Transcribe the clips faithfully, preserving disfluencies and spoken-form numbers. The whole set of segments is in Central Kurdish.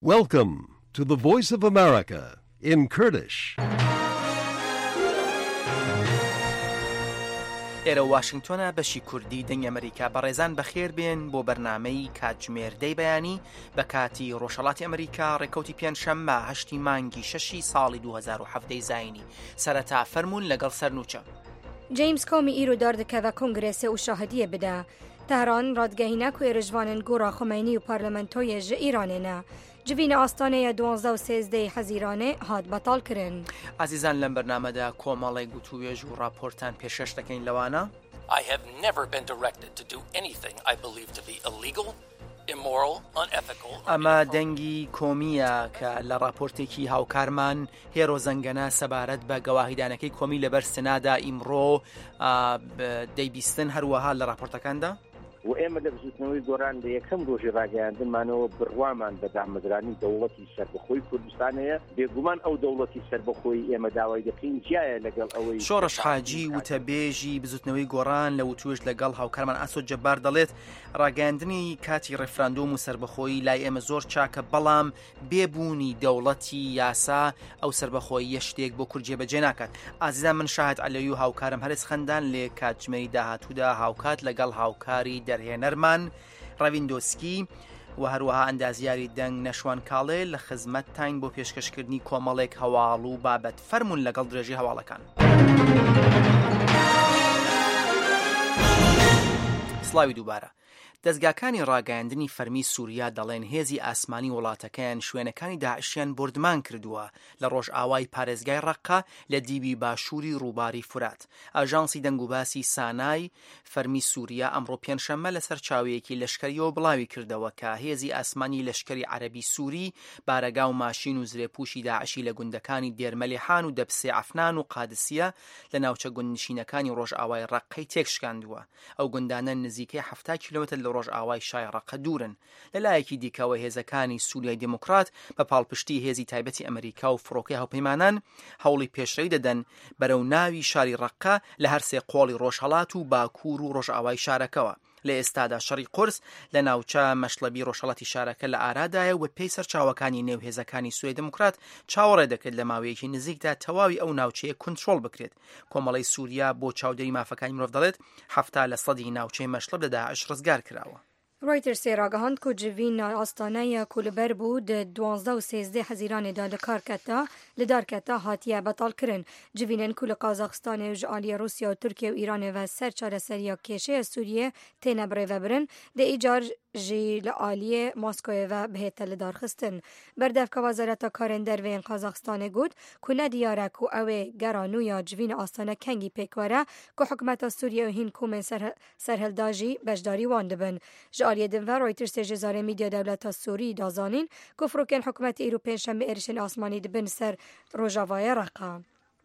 Welcome to the Voice of America in Kurdish. ئێرە واشنگتۆنە بەشی کوردی دەنگی ئەمریکا بەڕێزان بەخێر بێن بۆ بەرنامەی کاتژمێردەی بەیانی بە کاتی ڕۆژهەڵاتی ئەمریکا ڕێکەوتی پێنجشەممە هەشتی مانگی شەشی ساڵی دوو هەزار و هەفت زاینی سەرەتا فەرموون لەگەڵ سەرنووچە. جیمز کۆمی ئیرۆ دەردەکەوە کۆنگرێسێ و شاهدیە بدە. تهران ڕادگەهینە کو ێرژوانن گۆڕا خۆمەینی و پارلەمەنتۆیە ژە ئیرانێنە. جوینە ئاستانەیە دوانزە و سێزدەی حەزیرانێ هات بەتاڵ کرن. عزیزان لەم بەرنامەدا کۆمەڵی گوتوێژ و راپۆرتان پێشەش دەکەین لەوانە. I have never been directed to do anything I believe to be illegal, immoral, unethical. ئەمە دەنگی کۆمیە کە لە راپۆرتێکی هاوکارمان هێرۆ زەنگەنە سەبارەت بە گەواهیدانەکەی کۆمی لەبەر سنادا ئیمڕۆ دەیبیستن هەروەها لە راپۆرتەکاندا. و ئێمە لە بزوتنەوەی گۆران لە یەکەم ڕۆژی ڕاگەیاندنمانەوە بڕوامان بە دامەزرانی دەوڵەتی سەربەخۆی کوردستانەیە. بێگومان ئەو دەوڵەتی سەربەخۆی ئێمە داوای دەکەین جیایە لەگەڵ ئەوەی شۆڕش حاجی وتەبێژی بزوتنەوەی گۆڕان لە وتوێژ لەگەڵ هاوکارمان ئاسۆ جەبار دەڵێت ڕاگەاندنی کاتی ڕێفراندۆم و سەربەخۆیی لای ئێمە زۆر چاکە، بەڵام بێبوونی دەوڵەتی یاسا ئەو سەربەخۆیی شتێک بۆ کورد جێبەجێ ناکات. ئازیزان من شاهد عەلەوی و هاوکارم هەرس خەندان لێ کاتژمەی داهاتوودا هاوکات لەگەڵ هاوکاری دەرهێنەرمان ڕەڤیندۆسکی و هەروەها ئەندازیاری دەنگ نەشوان کاڵێ لە خزمەتتان بۆ پێشکەشکردنی کۆمەڵێک هەواڵ و بابەت. فەرموون لەگەڵ درێژی هەواڵەکان. سڵاوی دووبارە. دەستگاکانی ڕاگەیاندنی فەرمی سووریا دەڵێن هێزی ئاسمانی وڵاتەکەیان شوێنەکانی داعشیان بردمان کردووە لە ڕۆژ ئاوای پارێزگای ڕەققە لە دیبی باشووری ڕووباری فورات. ئاژانسی دەنگوباسی سانای فەرمی سووریا ئەمڕۆ پێنجشەممە لەسەر چاوەیەکی لەشکریەوە بڵاوی کردەوە کە هێزی ئاسمانی لەشکری عەرەبی سووری بارەگا و ماشین و زرێپوشی داعشی لە گوندەکانی دێرمەلێحان و دەبسێ عەفنان و قادسیە لە ناوچە گوندنشینەکانی ڕۆژ ئاوای ڕەققەی تێکشکاندووە. ئەو گوندانە نزیکەی هەفتا کیلۆمەتر لە ڕۆژ ئاوای شای ڕەققە دوورن. لەلایەکی دیکەوە هێزەکانی سووریای دموکرات بە پاڵپشتی هێزی تایبەتی ئەمریکا و فڕۆکەی هاوپەیمانان هەوڵی پێشڕەوی دەدەن بەرەو ناوی شاری ڕەققە لە هەرسێ قۆڵی ڕۆژهەڵات و باکوور و ڕۆژ ئاوای شارەکەوە. لە ئێستادا شەڕی قورس لە ناوچە مەشڵەبی ڕۆژهەڵاتی شارەکە لە ئارادایە و پێی سەرچاوەکانی نێو هێزەکانی سووریا دموکرات چاوەڕێ دەکرد لە ماوەیەکی نزیکدا تەواوی ئەو ناوچەیە کنترۆڵ بکرێت. کۆمەڵی سووریا بۆ چاودێری مافەکانی مرۆڤ دەڵێت هەفتا لە سەدی ناوچەی مەشڵەب لە داعش ڕزگار کراوە. رویترز راگەهاند کو جوین ئاستانەیە کولبەر بوو د دوانزە و سێزدە حەزیرانێدا لە کارکەتا لە دارکەتا هاتیە بەتاڵکردن. جوینن کو لە قازاقستانê ji aliyê Rusya û Tirkiye û Îranê ve ser çareseriya kêşeya Sûriyê têne birêvebirin de îcar jî li aliyê Moskoyê ve bihête li darxistin. Berdevka Wezareta Karên Derveyên Qazaxistanê got ku nediyar e ku ew ê gera nû ya civîna astana kengî pêk were ku hikûmeta Sûriye û hîn komên serhilda jî beşdarî wan dibin. Ji aliyê din ve Reuters ji zarê mîdya dewleta Sûrî da zanîn ku firokên hikûmetê îro pênjşemê êrişên asmanî dibin ser Rojavaya Reqqa.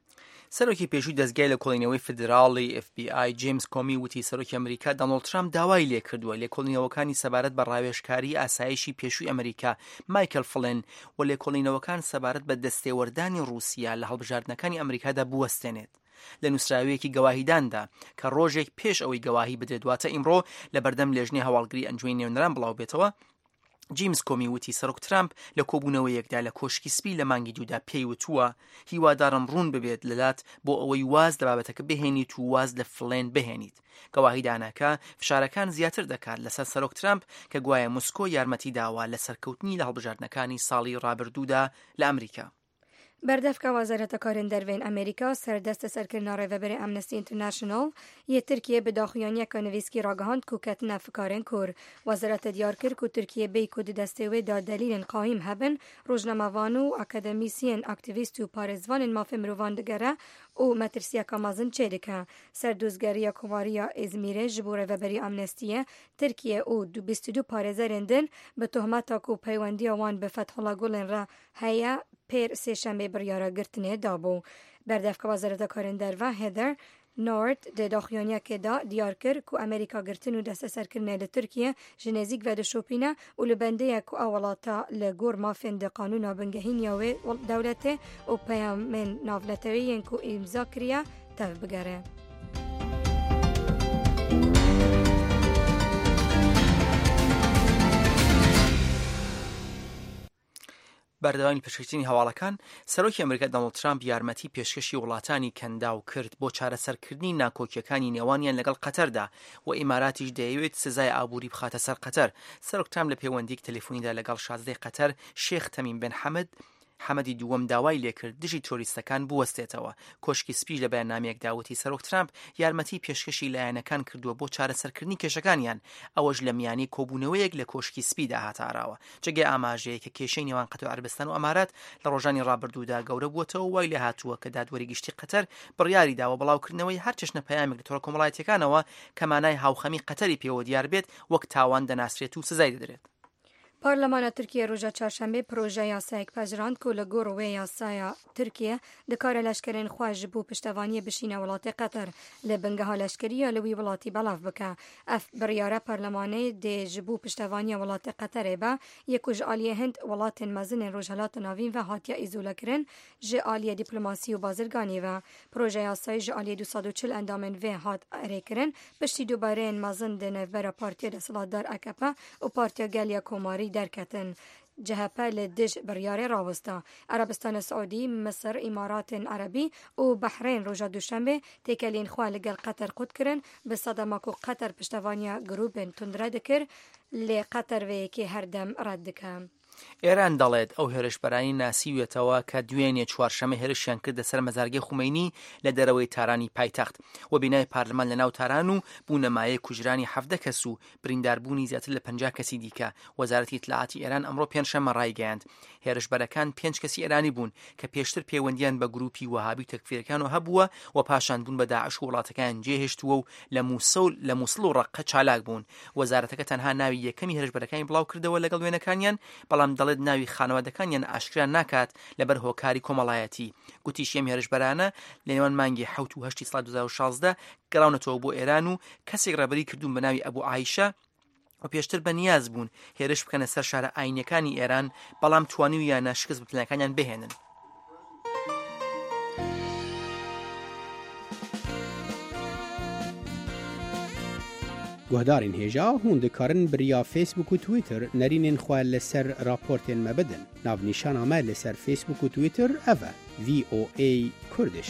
سەرۆکی پێشووی دەستگای لە کۆڵینەوەی فدراڵی ئێف بی ئای جیمز کۆمی وتی سەرۆکی ئەمریکا دۆناڵد ترامپ داوای لێ کردووە لێکۆڵینەوەکانی سەبارەت بە ڕاوێژکاری ئاسایشی پێشووی ئەمریکا مایکل فلن و لێکۆڵینەوەکان سەبارەت بە دەستێوەردانی رووسیا لە هەڵبژاردنەکانی ئەمریکادا بوەستێنێت. لە نووسراوەیەکی گەواهیداندا کە ڕۆژێک پێش ئەوەی گەواهی بدرێت دواتە ئیمڕۆ لە بەردەم لێژنەی هەواڵگری ئەنجومەی نێونەران بڵاو بێتەوە، جیمز کۆمی وتی سەرۆک ترامپ لە کۆبوونەوەیەکدا لە کۆشکی سپی لە مانگی دوودا پێی وتووە هیوادارم ڕوون ببێت لەلات بۆ ئەوەی واز لە بابەتەکە بهێنیت و واز لە فڵێن بهێنیت. گەواهیدانەکە فشارەکان زیاتر دەکات لەسەر سەرۆک ترامپ کە گوایە موسکۆ یارمەتی داوە لە سەرکەوتنی لە هەڵبژاردنەکانی ساڵی ڕابردوودا لە ئەمریکا. بەردەفکە وەزارەتە کارên derveyên ئەمریکا سەردەستە سەرکردنا ڕێڤەبەرê Amnesty International yê Tirkiye bi daxuyaniyeka nivîskî ragihand ku ketina fikarên kur. Wezareta diyar kir ku Tirkiye bêyî ku di destê wê da delîlên qahîm hebin, rojnamevan û akademîsyên aktivîst û parêzvanên mafê mirovan digere û metirsiyeka mezin çê dike. Serdozgeriya Komariya İzmîrê ji bo rêveberî Amnestyê Tirkiye û bîst û du parêzerên din bi tuhmeta ku peywendiya wan bi Fethullah Gulên re heye pêr sêşemê biryara girtinê dabû. Berdevka Wezareta Karên Derve Heather Nauert di daxuyaniyekê da diyar kir ku Amerîka girtin û desteserkirinê li Tirkiye ji nêzik ve dişopîne û li bendeyek ku ew welata li gor mafên di qanûna bingehîniya wê dewletê û peyamên navletewîyên ku îmza kiriye tev bigere. بەردەوامی پێشکەشتنی هەواڵەکان سەرۆکی ئەمریکا دۆناڵد ترامپ یارمەتی پێشکەشی وڵاتانی کەنداو کرد بۆ چارەسەرکردنی ناکۆکیەکانی نێوانیان لەگەڵ قەتەردا و ئیماراتیش دەیەوێت سزای ئابووری بخاتە سەر قەتەر. سەرۆک ترامپ لە پەیوەندیک تەلەفۆنیدا لەگەڵ شازدەی قەتەر شێخ تەمیم بن حەمەد حەمەدی دووەم داوای لێکرد دژی تۆریستەکان بوەستێتەوە. کۆشکی سپیش لە بەیاننامەیەک داوەتی سەرۆک ترامپ یارمەتی پێشکەشی لایەنەکان کردووە بۆ چارەسەرکردنی کێشەکانیان، ئەوەش لە میانی کۆبوونەوەیەک لە کۆشکی سپیدا هاتاراوە. جێگەی ئاماژەیە کە کێشەی نێوان قەتەر و عەرەبستان و ئەمارات لە ڕۆژانی ڕابردوودا گەورە بووەتەوە، وای لێ هاتووە کە دادوەری گشتی قەتەر بڕیاری داوە بڵاوکردنەوەی هەر چەشنە پەیامێک لە تۆڕە کۆمەڵایەتیەکانەوە کە مانای هاوخەمی قەتەری پێوە دیار بێت وەک تاوان دەناسرێت و سزای دەدرێت. پارلمانا ترکیه روژا چهارشنبه پروژه یاسایک پژراند که لگور و یاسایا ترکیه دکار لشکرین خواج بو پشتوانی بشینه ولات قطر لبنگه لشکری لوی ولاتی بلاف بکه. اف بریاره پارلمانه دی جبو پشتوانی ولات قطر با یکوج آلیه هند ولات مزن روجهلات ناوین و هاتیا ایزوله کرن ج آلیه دیپلماسی و بازرگانی و پروژه یاسای ج آلیه دویست و چهل اندامن و هات اره کرن پشتی دوباره مزن دنه برا پارتی دسالتدار اکپا و پارتی گلیا کوماری درکتن. جهپا لدج بریاره راوستا. عربستان سعودی، مصر، امارات عربی و بحرین روژا دوشنبه تکلین خواه لگل قطر قد کرن به صدماکو قطر پشتوانیا گروبن تندره دکر لی قطر وی که هر دم رد دکم. ئێران دەڵێت ئەو هێرشبەرانی ناسیوێتەوە کە دوێنێ چوارشەمە هێرشیان کردە سەر مەزارگەی خومەینی لە دەرەوەی تارانی پایتەخت و بینای پارلەمان لە ناو تاران و بوونەمایە کوژرانی حەڤدە کەس و برینداربوونی زیاتر لە پەنجا کەسی دیکە. وەزارەتی ئیتلاعاتی ئێران ئەمڕۆ پێنجشەممە ڕایگەیاند هێرشبەرەکان پێنج کەسی ئێرانی بوون کە پێشتر پەیوەندیان بە گروپی وەهابی تەکفیرەکانەوە هەبووە و پاشان بوون بە داعش و وڵاتەکان جێهێشتووە و لە مووسڵ لە مووسڵ و ڕەققە چالاک بوون. وەزارەتەکە تەنها ناوی یەکەمی هێرشبەرەکانی بڵاو کردەوە لەگەڵ وێنەکانیان، بەڵام دەڵێت ناوی خانەوادەکانیان ئاشکرا ناکات لەبەر هۆکاری کۆمەڵایەتی. گوتی شێم هێرشبەرانە لە نێوان مانگی حەوت و هەشتی ساڵی دوو هەزار و شازدە گەڕاونەتەوە بۆ ئێران و کەسێک ڕێبەری کردوون بە ناوی ئەبوو عایشە و پێشتر بەنیاز بوون هێرش بکەنە سەر شارە ئاینیەکانی ئێران، بەڵام توانیویانە شکست بە پلانەکانیان بهێنن. گوهدارین هێژا هون دikarin biriya Facebook و Twitter nərînên xwe li ser raportên me bidin. Navnîşana me li ser Facebook û Twitter ev e V O A Kurdish.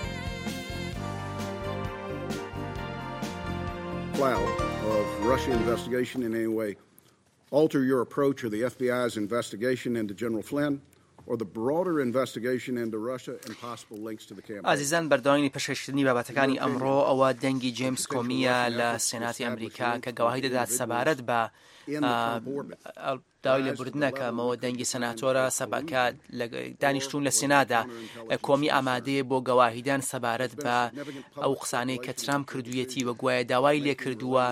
Cloud of Russia investigation in any way alter your approach of the F B I's investigation into General Flynn or the broader investigation into Russia and possible links to the campaign. عزیزان بەردەوامی پێشکەشتنی بابەتەکانی ئەمڕۆ ئەوە دەنگی جیمز کۆمیە لە سێناتی ئەمریکا کە گەواهی دەدات سەبارەت بە داوای لێبوردنەکەمەوە دەنگی سەناتۆرە سەباکە دانیشتوون لە سێنادا. کۆمی ئامادەیە بۆ گەواهیدان سەبارەت بە ئەو قسانەی کە ترامپ کردوویەتی وە گوایە داوای لێ کردووە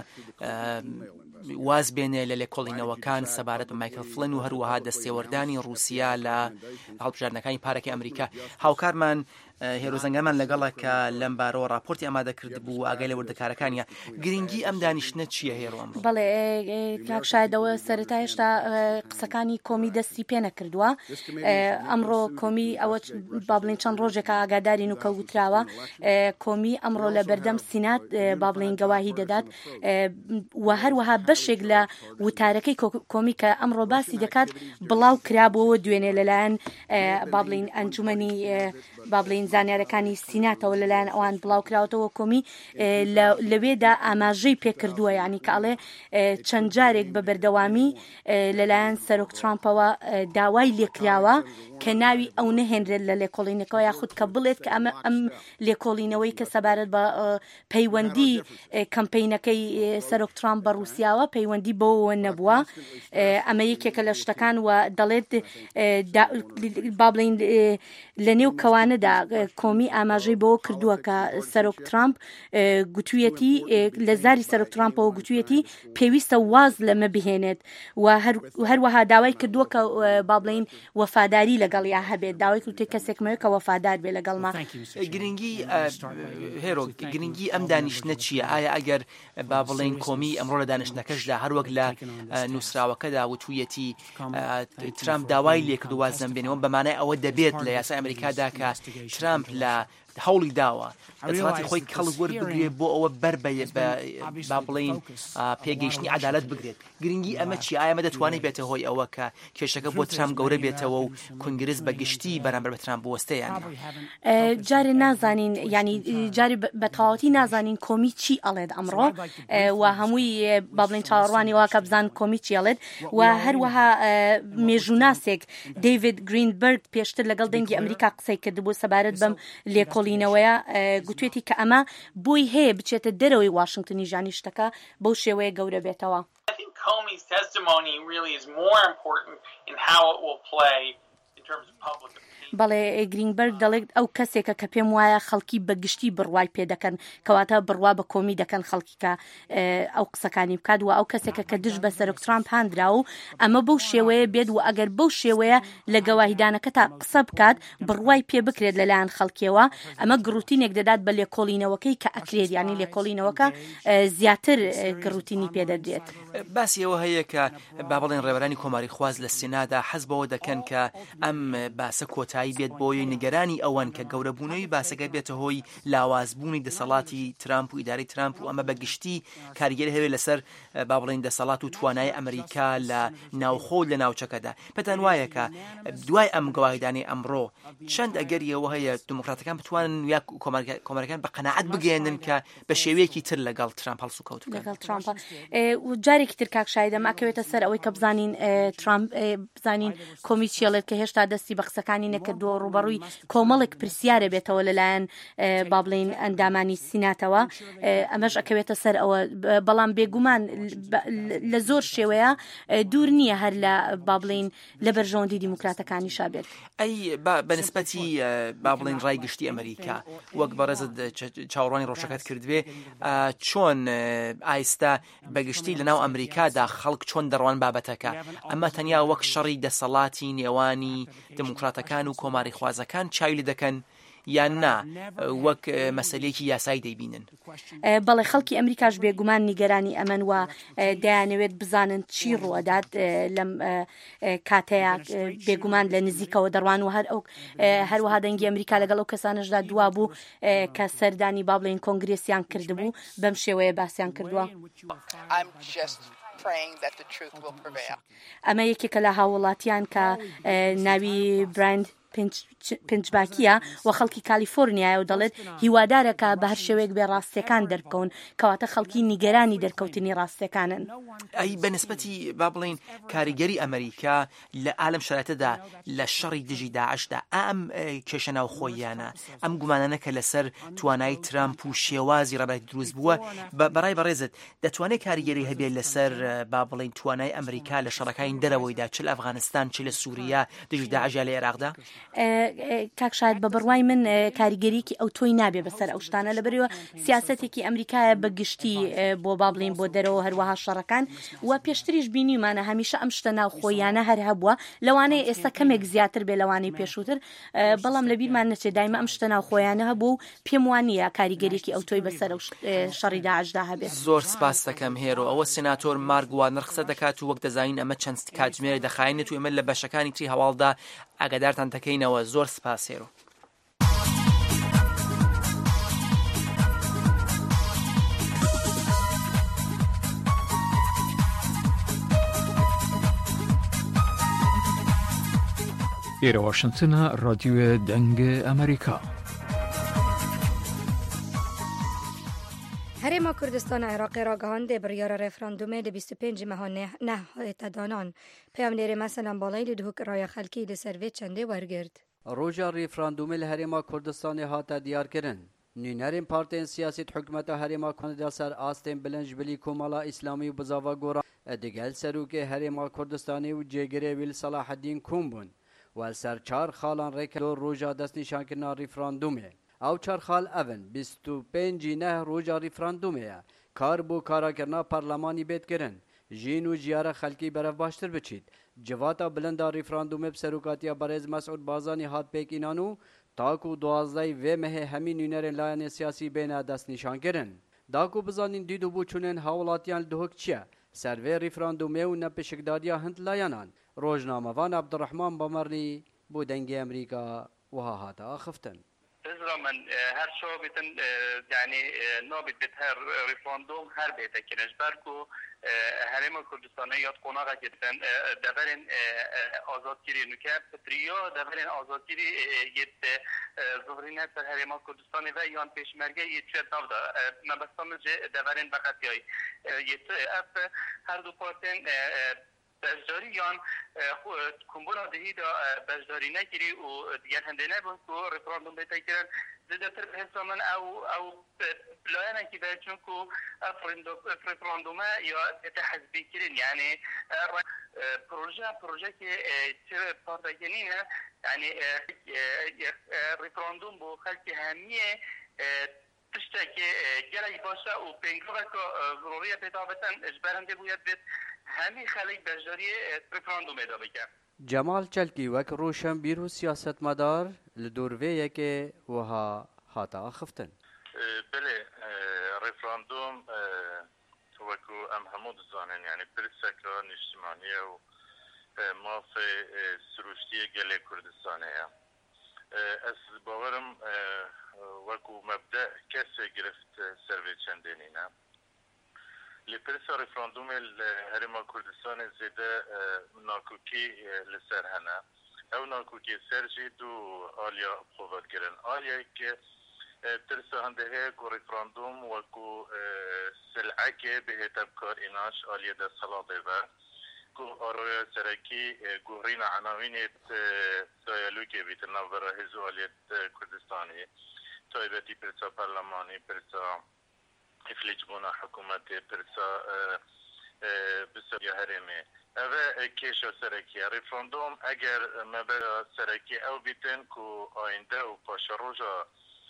واز بێنێ لە لێکۆڵینەوەکان سەبارەت بە مایکل فلن و هەروەها دەستێوەردانی رووسیا لە هەڵبژاردنەکانی پارەکەی ئەمریکا. هاوکارمان هێرۆزەنگەمان لەگەڵە کە لەم بارەوە راپۆرتی ئامادە کرد بوو ئاگای لە وردەکارەکانیە. گرنگی ئەم دانیشتنە چییە هێرۆم؟ بەڵێ کاکشایدەوە سەرەتا هێشتا قسەکانی کۆمی دەستی پێ نەکردووە. ئەمڕۆ کۆمی ئەوە با بڵین چەند ڕۆژێکە ئاگادارین و کە وتراوە کۆمی ئەمڕۆ لە بەردەم سینات با بڵین گەواهی دەدات و هەروەها بەشێک لە وتارەکەی کۆمی کە ئەمڕۆ باسی دەکات بڵاو کرابەوە دوێنێ لەلایەن با بڵین ئەنجومەنی با بڵین زانیارەکانی سیناتەوە لەلایەن ئەوان بڵاو کراوەتەوە کۆمی لەوێدا ئاماژەی پێکردووە، یعنی کە ئەڵێ چەند جارێک بە بەردەوامی لەلایەن سەرۆک ترامپەوە داوای لێکراوە کە ناوی ئەو نەهێنرێت لە لێکۆڵینەکەەوە یاخود کە بڵێت کە ئەمە ئەم لێکۆڵینەوەی کە سەبارەت بە پەیوەندی کەمپینەکەی سەرۆک ترامپ بە رووسیاوە پەیوەندی بەوە نەبووە. ئەمە یەکێکە لە شتەکان و دەڵێت با بڵین لە نێو کەوانەدا کۆمی ئاماژەی بەوە کردووە کە سەرۆک ترامپ گوتوویەتی لە زاری سەرۆک ترامپەوە گوتوویەتی پێویستە واز لەمە بهێنێت و هەروەها داوای کردووە کە با بڵین وەفاداری لەگەڵیا هەبێت، داوای کردووە کەسێکمەوە کە وەفادار بێ لەگەڵما. گرنگی هێرۆ گرنگی ئەم دانیشتنە چییە؟ ئایا ئەگەر با بڵین کۆمی ئەمڕۆ لە دانیشتنەکەشدا هەروەک لە نووسراوەکەدا وتوویەتی ترامپ داوای لێکردو واز نەبێنەوە بەمانای ئەوە دەبێت لە یاسای ئەمریکادا کە ترامپ لە هەوڵی داوە دەسەڵاتی خۆی کەڵک وەربگرێت بۆ ئەوە بەر با بڵین پێگەیشتنی عەدالەت بگرێت. گرنگی ئەمە چی؟ ئایا ئەمە دەتوانێت بێتە هۆی ئەوە کە کێشەکە بۆ ترامپ گەورە بێتەوە و کۆنگرس بە گشتی بەرامبەر بە ترامپ بوەستەیان؟ جارێ نازانین ینی جاری بە تەواوەتی نازانین کۆمی چی ئەڵێت ئەمڕۆ و هەمووی با بڵین چاوەڕوانی واکە بزان کۆمی چی ئەڵێت و هەروەها مێژووناسێک دەیڤید گرینبەرگ پێشتر لەگەڵ دەنگی ئەمریکا قسەی کردبوو سەبارەت بەم لێکۆڵینەوەیە گوتوێتی کە ئەمە بۆی هەیە بچێتە دەرەوەی واشنگتنی ژانی شتەکە بەو شێوەیە گەورە بێتەوە. Comey's testimony really is more important in how it will play in terms of public opinion. بەڵێ گرینبەرگ دەڵێت ئەو کەسێکە کە پێم وایە خەڵکی بەگشتی بڕوای پێ دەکەن کەواتە بڕوا بە کۆمی دەکەن خەڵکی کە ئەو قسەکانی بکات و ئەو کەسێکە کە دژ بە سەر ترامپ هاندرا و ئەمە بەو شێوەیە بێت و ئەگەر بەو شێوەیە لە گەواهیدانەکە تا قسە بکات بڕوای پێ بکرێت لەلایەن خەڵکیەوە ئەمە گروتینێک دەدات بە لێکۆڵینەوەکەی کە ئەکرێت ینی لێکۆڵینەوەکە زیاتر گروتینی پێدەدرێت. باسیەوە هەیە کە با بڵێن ڕێبەرانی کۆماری خواز لە سێنادا حەز بەوە دەکەن کە ئەم باسە کۆتایی بێت بۆی نیگەرانی ئەوەن کە گەورەبوونەوەی باسەکە بێتە هۆی لاوازبوونی دەسەڵاتی ترامپ و ئیدارەی ترامپ و ئەمە بەگشتی کاریگەری هەوێت لەسەر با بڵێن دەسەڵات و توانای ئەمریکا لە ناوخۆ لە ناوچەکەدا. پێتان وایە کە دوای ئەم گەواهیدانی ئەمڕۆ چەند ئەگەریەوە هەیە دموکراتەکان بتوانن یا کۆمەرەکان بە قەناعەت بگەێنن کە بە شێوەیەکی تر لەگەڵ ترامپ هەڵسو کەوت لەگەڵ ترامپ و جارێکی تر کاک شایدە ماکەوێتە سەر ئەوەی کە بزانین ترامپ بزانین کۆمی چێڵێت کە هێشتا دەستی بە قسەکانی نەکردووە ڕوبەڕووی کۆمەڵێک پرسیارە بێتەوە لەلایەن با بڵین ئەندامانی سیناتەوە ئەمەش ئەکەوێتە سەر ئەوە بەڵام بێگومان لە زۆر شێوەیە دوور نییە هەر لە با بڵین لە بەرژەوەندی دیموکراتەکانی شابێت. ئەی بەنسبەتی با بڵین ڕای گشتی ئەمریکا وەک بەڕێزت چاوەڕوانی ڕۆژەکەت کردوێ چۆن ئایستا بەگشتی لەناو ئەمریکادا خەڵک چۆن دەڕوان بابەتەکە ئەمە تەنیا وەک شەڕی دەسەڵاتی نێوانی دموکراتەکان و کۆماری خوازەکان چاوی لە دەکەن یان نا وەک مەسەلەیەکی یاسایی دەیبینن؟ بەڵێ خەڵکی ئەمریکاش بێگومان نیگەرانی ئەمەن و دەیانەوێت بزانن چی ڕوەدات لەم کاتەیە بێگومان لە نزیکەوە دەڕوان و هەر ئەو هەروەها دەنگی ئەمریکا لەگەڵ ئەو کەسانشدا دوا بوو کە سەردانی با بڵێن کۆنگرێسیان کردبوو بەم شێوەیە باسییان کردووە. ئەمە یەکێکە لە هاوڵاتیان کە ناوی برایند پنجباکیە و خەڵکی کالیفۆرنیایە و دەڵێت هیوادارەکە بە هەر شێوەیەک بێ ڕاستیەکان دەرکەون کەواتە خەڵکی نیگەرانی دەرکەوتنی ڕاستیەکانن. ئەی بەنسبەتی با بڵین کاریگەری ئەمریکا لە ئالم شرایطەدا لە شەڕی دژی داعشدا ئەم کێشە ناوخۆیانە ئەم گومانانە کە لەسەر توانای ترامپ و شێوازی ڕێبەرایەتی دروست بووە بەڕای بەڕێزت دەتوانێت کاریگەری هەبێت لەسەر با بڵین توانای ئەمریکا لە شەڕەکانی دەرەوەیدا چ لە ئەفغانستان چ لە سووریا دژی داعش لە عێراقدا؟ کاک شاید بە بڕوای من کاریگەریکی ئەو تۆی نابێ بەسەر ئەو شتانە لەبەرەوە سیاسەتێکی ئەمریکایە بەگشتی بۆ با بڵین بۆ دەرەوە هەروەها شەڕەکان و پێشتریش بینیمانە هەمیشە ئەم شتە ناوخۆیانە هەر هەبووە لەوانەیە ئێستا کەمێک زیاتر بێ لەوانەی پێشووتر بەڵام لە بیرمان نەچێت دایمە ئەم شتە ناوخۆیانە هەبوو و پێم وانە کاریگەریکی ئەو تۆی بەسەر شەڕی داعشدا هەبێت. زۆر سپاس دەکەم هێرۆ. ئەوە سێناتۆر مارک وارنەر قسە دەکات و وەک دەزانین ئەمە چەند کاتژمێر دەخایێنێت و ئێمە لە بەشەکانی تری هەواڵدا ئاگادارتان دەکەینەوە. زۆر سپاس هێرۆ. ئێرە واشنگتنە ڕادیۆ دەنگە ئەمریکا. هەرێما کوردستان عێراقی ڕاگەهاندێ بڕیارە ڕێفراندومێ لە بیست و پێنج مەها نەهاتەدانان پەیامنێرێ مەسەلەن باڵای لە دووک ڕایە خەلکی لەسەر vê چەندێ وەرگرت. ڕۆژە ڕێفراندومێ لە هەرێما کوردستانی هاتە دیارکردن. نوێنەرên partên siyasî hikûmeta herêma Kanada ser astên bilinc bilî Komala İslamî û bizava gora digel serokê herêma Kurdistanê û cêgirê wî Salaheddîn Kom bûn wel ser çar xalan rêke roja destnîşankirina rîfrandumê. Ew çar xal evin bîst û pêncî neh roja rîfrandumê ye. Kar bû karakirina parlemanî bêdkirin. Jîn û jiyara xelkî berev baştir biçît. Civata bilinda rîfrandumê bi serokatiya Berêz Mesûd Bazanî hat pêkînan û tak û duwazdehê vê mehê hemî nûnerên layanê siyasî bêne destnîşankirin. Da ku bizanîn dîd û bûçûnên hawlatiyan li Duhok çi ye? Ser vê rîfrandumê û nepêşikdariya hind layanan. Rojnamevan Abdurrahman Bamarlî بۆ دەنگی ئەمریکا وها هاتە ئاخفتن. Ez بزرا من هر شو بيتن يعني نوبت بيت هر ريفراندوم هر بيت كنش بركو هرم كردستان ياد قناغا جدا دبرن آزادگیری نکه پتریا دبرن آزادگیری یت ظهرینه سر هرم کردستان و یان پیشمرگه یت چه نودا مبستان جه دبرن بقیای یت اف هر دو پارتن بجداری یان کمبونا دهی دا بجداری نگیری و دیگر هنده نبود که رفراندوم بیتا کرن زده تر به حساب من او او پلاینا که باید چون که رفراندوم یا تحزبی کرن یعنی پروژه پروژه که چه پارتاگینینه یعنی رفراندوم بو خلق همیه تشتكي جلي باشا وبينغوكا ضرورية بتابتن اجبارنده بويد بيت همي خليك بجداري ريفراندوم ادا بكا جمال چلکی وک روشن بیرو سیاست مدار لدورویه که وها هاتا خفتن بله ريفراندوم وكو ام همود زانن يعني برسكا نجتماعية و ما في سروشتية جلي كردستانية از باورم وكو مبدأ كسي گرفت سروي چندينينا لپرسا رفراندوم هرما كردستان زيده ناكوكي لسر هنا او ناكوكي سرجي دو آليا قوات گرن آليا که ترسا هنده هيك رفراندوم وكو سلعكي بهتب كار إناش آليا دا صلاة با كو آرويا سركي گوهرين عناوينيت سايلوكي بيت نوبرا هزو آليت كردستاني تايبتي پرسا برلماني پرسا افلیج بونا حکومت پرسا بسر یا هرمی اوه کیشا سرکی رفراندوم اگر مبرا سرکی او بیتن کو آینده و پاشا روژا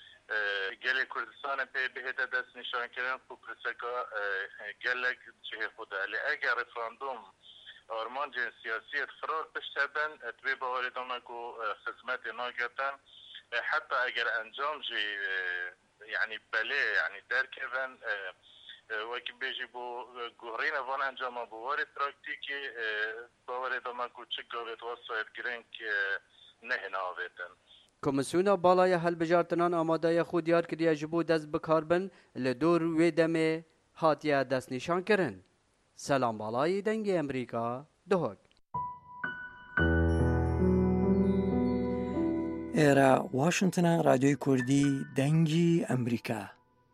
گل کردستان پی بهت دست نشان کردن کو پرسکا گلک چه خوده علی اگر رفراندوم آرمان جن سیاسیت فرار بشتبن توی باوری دامه کو خدمت ناگتن حتی اگر انجام جی يعني بله يعني در كذا وكي بيجي بو جورينا فان انجام بوارد براكتيكي بوارد ما كوتشيكو بتوصل جرينك نهنا وبتن کمیسیون بالای هل بجارتنان آماده خود یار کردی جبو دست بکاربن لدور و دم هاتیه دست نشان کرن. سلام بالای دنگ امریکا دهوک. ایرا واشنطن رادیوی کردی دنگی امریکا.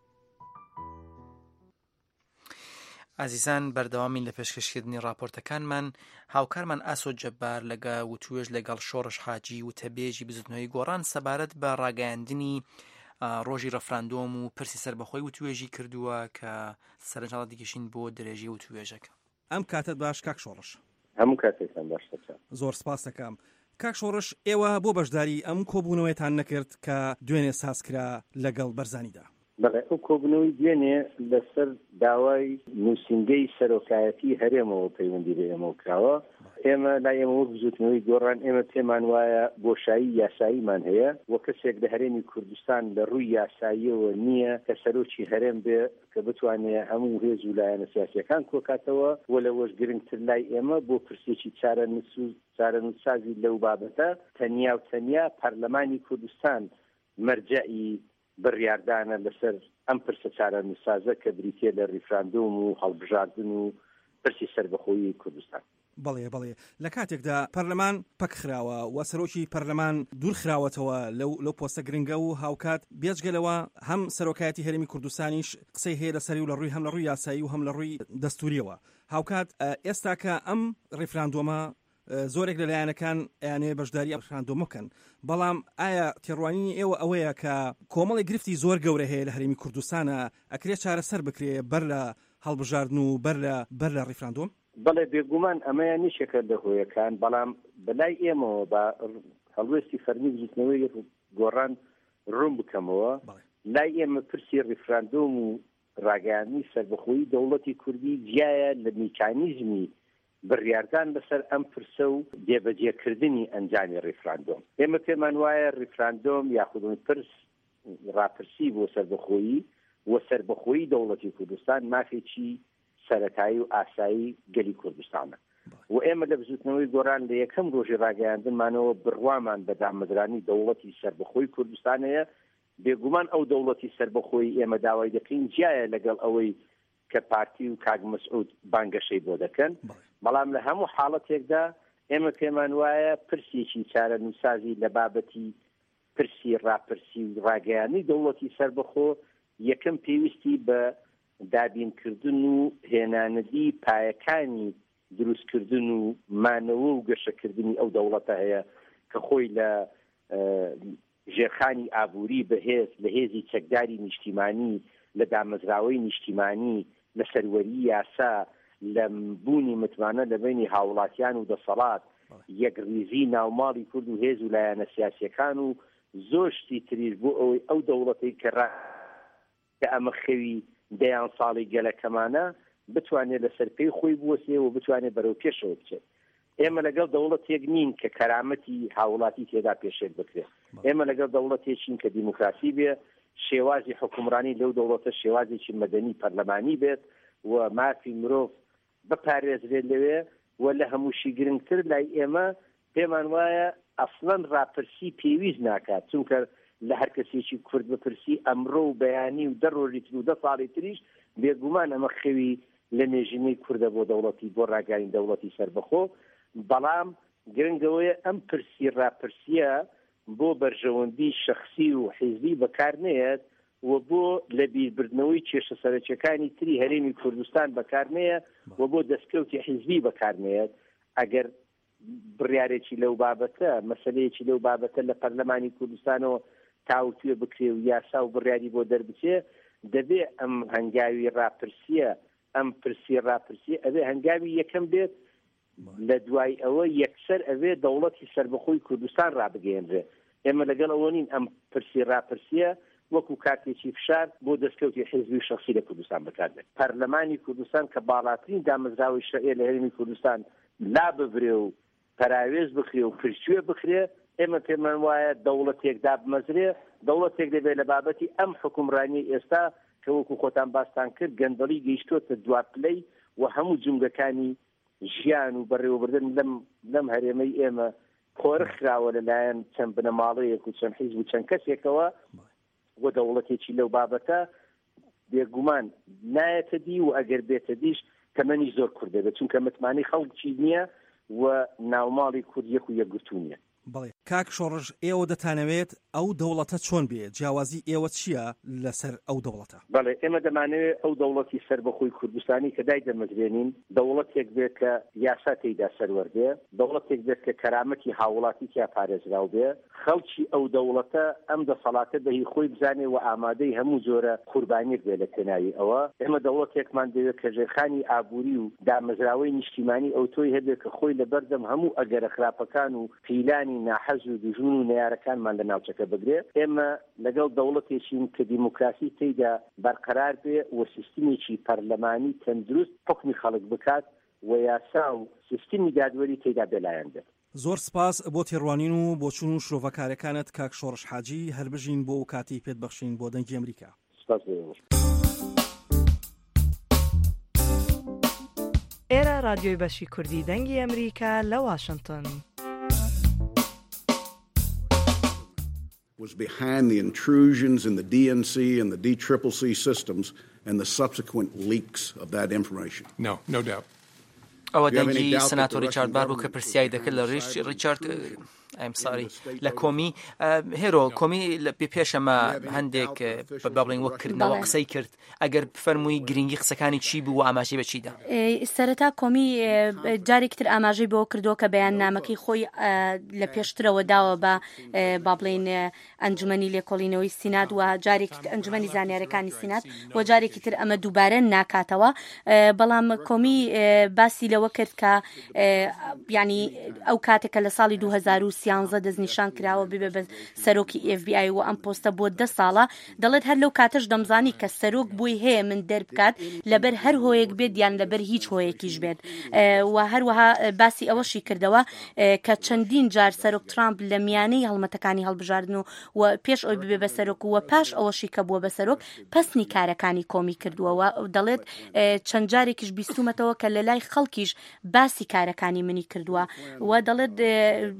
عزیزان بەردەوامین لە پێشکەشکردنی راپۆرتەکانمان هاوکارمان ئاسۆ جەبار لەگە وتوێژ لەگەڵ شۆڕش حاجی و تەبێژی بزوتنەوەی گۆڕان سەبارەت بە ڕاگەیاندنی ڕۆژی ڕەفراندۆم و پرسی سەربەخۆی وتوێژی کردووە کە سەرنجاڵ دیکەشین بۆ درێژی وتوێژەکە. ئەم کاتت باش کاک شۆڕش. هەموو کاتێکتان باش دەکەم. زۆر سپاس دەکەم. کاک شۆڕش ئێوە بۆ بەشداری ئەم کۆبوونەوەیتان نەکرد کە دوێنێ سازکرا لەگەڵ بەرزانیدا. بەڵێ ئەو کۆبوونەوەی دوێنێ لەسەر داوای نووسینگەی سەرۆکایەتی هەرێمەوە پەیوەندی بە ئێمە کراوە. ئێمە لا ئێمە بزوتنەوەی گۆڕان ئێمە پێمان وایە بۆشایی یاساییمان هەیە و کەسێک لە هەرێمی کوردستان لە ڕووی یاساییەوە نییە کە سەرۆکی هەرێم بێ کە بتوانێت هەموو هێز و لایەنە سیاسیەکان کۆکاتەوە و لەوەش گرنگتر لای ئێمە بۆ پرسێکی چارە نووس چارەنووسازی لەو بابەتە تەنیا و تەنیا پەرلەمانی کوردستان مەرجەعی بڕیاردانە لەسەر ئەم پرسە چارەنووسازە کە بریتێ لە ریفراندۆم و هەڵبژاردن و پرسی سەربەخۆیی کوردستان. بەڵێ بەڵێ لە کاتێکدا پەرلەمان پەکخراوە و سەرۆکی پەرلەمان دوور خراوەتەوە لەو لەو پۆستە گرنگە و هاوکات بێجگەلەوە هەم سەرۆکایەتی هەرێمی کوردستانیش قسەی هەیە لە سەری و لە ڕووی هەم لە ڕووی یاسایی و هەم لە ڕووی دەستوریەوە. هاوکات ئێستا کە ئەم ریفراندۆمە زۆرێک لەلایەنەکان ئەیانێ بەشداری ریفراندۆم بکەن، بەڵام ئایا تێڕوانی ئێوە ئەوەیە کە کۆمەڵی گرفتی زۆر گەورە هەیە لە هەرێمی کوردستانە ئەکرێ چارەسەر بکرێ بەر لە هەڵبژاردن و بەر لە بەر لە ریفراندۆم؟ بەڵێ بێگومان ئەمەیە نیشەکە لە هۆیەکان، بەڵام بەلای ئێمەوە بە هەڵوێستی فەرمی بزوتنەوەی گۆڕان ڕوون بکەمەوە لای ئێمە پرسی ریفراندۆم و ڕاگەیاندنی سەربەخۆیی دەوڵەتی کوردی جیایە لە میکانیزمی بڕیاردان لەسەر ئەم پرسە و دێبەجێکردنی ئەنجامی ریفراندۆم. ئێمە پێمان وایە ریفراندۆم یاخودون پرس ڕاپرسی بۆ سەربەخۆیی و سەربەخۆیی دەوڵەتی کوردستان مافێکی سەرەتایی و ئاسایی گەلی کوردستانە و ئێمە لە بزوتنەوەی گۆڕان لە یەکەم ڕۆژی ڕاگەیاندنمانەوە بڕوامان بە دامەزرانی دەوڵەتی سەربەخۆی کوردستانەیە بێگومان ئەو دەوڵەتی سربەخۆی ئێمە داوای دەکەین جیایە لەگەڵ ئەوەی کە پارتی و کاک مەسعود بانگەشەی بۆ دەکەن بەڵام لە هەموو حاڵەتێکدا ئێمە پێمان وایە پرسێکی چارە نووسازی لە بابەتی پرسی ڕاپرسی و ڕاگەیانی دەوڵەتی سربەخۆ یەکەم پێویستی بە دابینکردن و هێنانەدی پایەکانی دروستکردن و مانەوە و گەشەکردنی ئەو دەوڵەتە هەیە کە خۆی لە ژێرخانی ئابووری بەهێز لە هێزی چەکداری نیشتیمانی لە دامەزراوەی نیشتیمانی لە سەروەری یاسا لە بوونی متمانە لە بینی هاوڵاتیان و دەسەڵات یەکڕیزی ناوماڵی کورد و هێز و لایەنە سیاسیەکان و زۆر شتی تریش بۆ ئەوەی ئەو دەوڵەتەی کە ڕا کە ئەمە خەوی دەیان ساڵی گەلەکەمانە بتوانێت لەسەر پێی خۆی بوەسێ و بتوانێت بەرەو پێشەوە بچێت. ئێمە لەگەڵ دەوڵەتێک نین کە کەرامەتی هاوڵاتی تێدا پێشێت بکرێت. ئێمە لەگەڵ دەوڵەتێکین کە دیموکراسی بێ، شێوازی حکومڕانی لەو دەوڵەتە شێوازێکی مەدەنی پەرلەمانی بێت و مافی مرۆڤ بپارێزرێت لەوێ و لە هەمووشی گرنگتر لای ئێمە پێمان وایە ئەسڵەن ڕاپرسی پێویست ناکات، چونکە لە هەر کەسێکی کورد بپرسی ئەمڕۆ و بەیانی و دە ڕۆژی تر و دە ساڵی تریش بێگومان ئەمە خەوی لە مێژنەی کوردە بۆ دەوڵەتی بۆ ڕاگەاندنی دەوڵەتی سربەخۆ. بەڵام گرنگەوەیە ئەم پرسی ڕاپرسیە بۆ بەرژەوەندی شەخسی و حیزبی بەکارنێت و بۆ لە بیربردنەوەی کێشە سەرچەکانی تری هەرێمی کوردستان بەکارنەیە و بۆ دەستکەوتی حیزبی بەکارنێت. ئەگەر بڕیارێکی لەو بابەتە مەسەلەیەکی لەو بابەتە لە پەرلەمانی کوردستانەوە تاوتوێ بکرێ و یاسا و بڕیاری بۆ دەربچێ، دەبێ ئەم هەنگاوی ڕاپرسیە ئەم پرسی ڕاپرسی ئەوێ هەنگاوی یەکەم بێت، لە دوای ئەوە یەکسەر ئەوێ دەوڵەتی سربەخۆی کوردستان ڕابگەێنرێ. ئێمە لەگەڵ ئەوە نین ئەم پرسی ڕاپرسیە وەکو کارتێکی فشار بۆ دەستکەوتی حیزبی و شەخسی لە کوردستان بەکاردێت. پەرلەمانی کوردستان کە باڵاترین دامەزراوەی شەرعیە لە هەرێمی کوردستان لا ببرێ و پەراوێز بخرێ و پرسیوێ بخرێ، ئێمە پێمان وایە دەوڵەتێکدا بمەزرێ، دەوڵەتێک دەبێت لە بابەتی ئەم حکومڕانی ئێستا کە وەکو خۆتان باستان کرد گەندەڵی گەیشتۆتە دوابلەی و هەموو جملەکانی ژیان و بەڕێوەبردن لەم لەم هەرێمەی ئێمە خۆرخراوە لەلایەن چەند بنەماڵەیەک و چەند حیزب و چەند کەسێکەوە و دەوڵەتێکی لەو بابەتە بێگومان نایەتە دی و ئەگەر بێتە دیش تەمەنی زۆر کورد دەبێت، چونکە متمانی خەڵکی نییە و ناوماڵی کورد یەک و یەکگرتو نییە. بڵێ کاک شۆڕژ، ئێوە دەتانەوێت ئەو دەوڵەتە چۆن بێت؟ جیاوازی ئێوە چییە لەسەر ئەو دەوڵەتە؟ بەڵێ ئێمە دەمانەوێت ئەو دەوڵەتی سربەخۆی کوردستانی کە دای دەمەزرێنین دەوڵەتێک بێت کە یاسا تێیدا سەروەردێ، دەوڵەتێک بێت کە کەرامەتی هاوڵاتی تیا پارێزراو بێ، خەڵکی ئەو دەوڵەتە ئەم دەسەڵاتە بەهی خۆی بزانێ و ئامادەی هەموو جۆرە قوربانیت بێ لە پێناوی ئەوە. ئێمە دەوڵەتێکمان دەوێت کە ژێرخانی ئابووری و دامەزراوەی نیشتیمانی ئەو تۆی هەبێت کە خۆی لە بەردەم هەموو ئەگەرە خراپەکان و پیلانی ناحەز و دژون و نەیارەکانمان لە ناوچەکە بگرێ. ئێمە لەگەڵ دەوڵەتێکین کە دیموکراسی تێیدا بەرقەرار بێ و سیستمێکی پەرلەمانی تەندروست حکمی خەڵک بکات و یاسا و سیستمی دادوەری تێیدا بێلایەن بێت. زۆر سپاس بۆ تێڕوانین و بۆ چوون و شرۆڤەکارەکانت کاک شۆڕژ حاجی، هەربژین بۆ و کاتی پێت بەخشین بۆ دەنگی ئەمریکا. سپاس. ئێرە رادیۆی بەشی کوردی دەنگی ئەمریکا لە واشنگتن. was behind the intrusions in the D N C and the D C C C systems and the subsequent leaks of that information. No, no doubt. ئەوە دەنگی سناتۆر ریچارد بار بوو کە پرسیایی دەکرد لە ریچارد ئەم ساری لە کۆمی هێرۆ کۆمی لە پێشەمە هەندێک بەڵێن وەکردنەوە قسەی کرد ئەگەر بفەرمووی گرنگی قسەکانی چی بوو و ئاماژەی بە چیدا. سەرەتا کۆمی جارێکتر ئاماژەی بۆ کردووە کە بەیان نامەکەی خۆی لە پێشترەوە داوە بە با بڵێن ئەنجومەنی لێکۆڵینەوەی سینات و جارێکی ئەنجومەنی زانیاریەکانی سینات و جارێکی تر ئەمە دووبارە ناکاتەوە. بەڵام کۆمی باسی لەوە کرد کە ینی ئەو کاتێکە لە ساڵی دوو هەزار و سیانزە دەستنیشان کراوە ببێ بە سەرۆکی ئێف بی ئای و ئەم پۆستە بۆ دە ساڵە، دەڵێت هەر لەو کاتەش دەمزانی کە سەرۆک بووی هەیە من دەربکات لەبەر هەر هۆیەک بێت یان لەبەر هیچ هۆیەکیش بێت. و هەروەها باسی ئەوەشی کردەوە کە چەندین جار سەرۆک ترامپ لە میانەی هەڵمەتەکانی هەڵبژاردن و پێش ئەوی ببێ بە سەرۆک و پاش ئەوەشی کە بووە بە سەرۆک پەسنی کارەکانی کۆمی کردووەوە. دەڵێت چەند جارێکیش بیستومەتەوە کە لە لای خەڵکیش باسی کارەکانی منی کردووە و دەڵێت پاش ئەوەی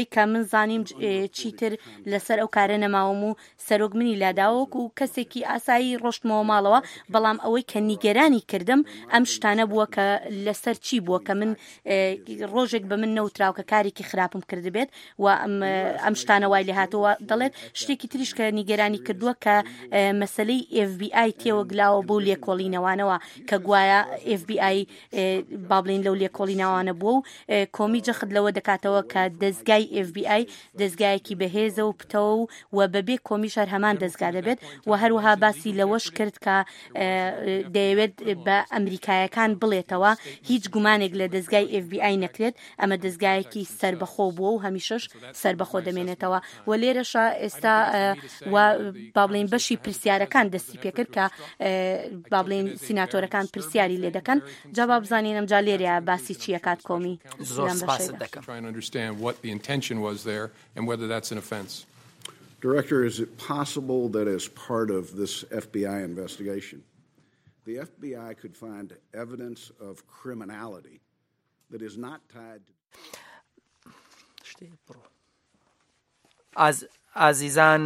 ئەوەی کە من زانیم چیتر لەسەر ئەو کارە نەماوم و سەرۆک منی لاداوەک و کەسێکی ئاسایی ڕۆشتمەوە ماڵەوە بەڵام ئەوەی کە نیگەرانی کردم ئەم شتانە بووە کە لەسەر چی بووە کە من ڕۆژێک بە من نەوتراو کە کارێکی خراپم کردبێت و ئەم شتانە وای لێ هاتەوە دەڵێت شتێکی تریش کە نیگەرانی کردووە کە مەسلەی ئێف بی ئای تێوەگلاوە بۆ لێکۆڵینەوانەوە کە گوایە ئێف بی ئای با بڵێن لەو لێکۆڵینەوانە بووە و کۆمی جەخت لەوە دەکاتەوە کە دەستگای ئێف بی ئای دەستگایەکی بەهێزە و پتەوە و بەبێ کۆمیش هەر هەمان دەستگا دەبێت و هەروەها باسی لەوەش کرد کە دەیەوێت بە ئەمریکایەکان بڵێتەوە هیچ گومانێک لە دەستگای ئێف بی ئای نەکرێت ئەمە دەستگایەکی سەربەخۆ بووە و هەمیشەش سەربەخۆ دەمێنێتەوە و لێرەشە ئێستا و با بڵێن بەشی پرسیارەکان دەستی پێکرد کە با بڵێن سیناتۆرەکان پرسیاری لێ دەکەن جا بزانین ئەمجا لێرەیە باسی چیە کات کۆمی زۆر سپاست دەکەم. Director, is it possible that as part of this F B I investigation, the F B I could find evidence of criminality that is not tied to... از ئازیزان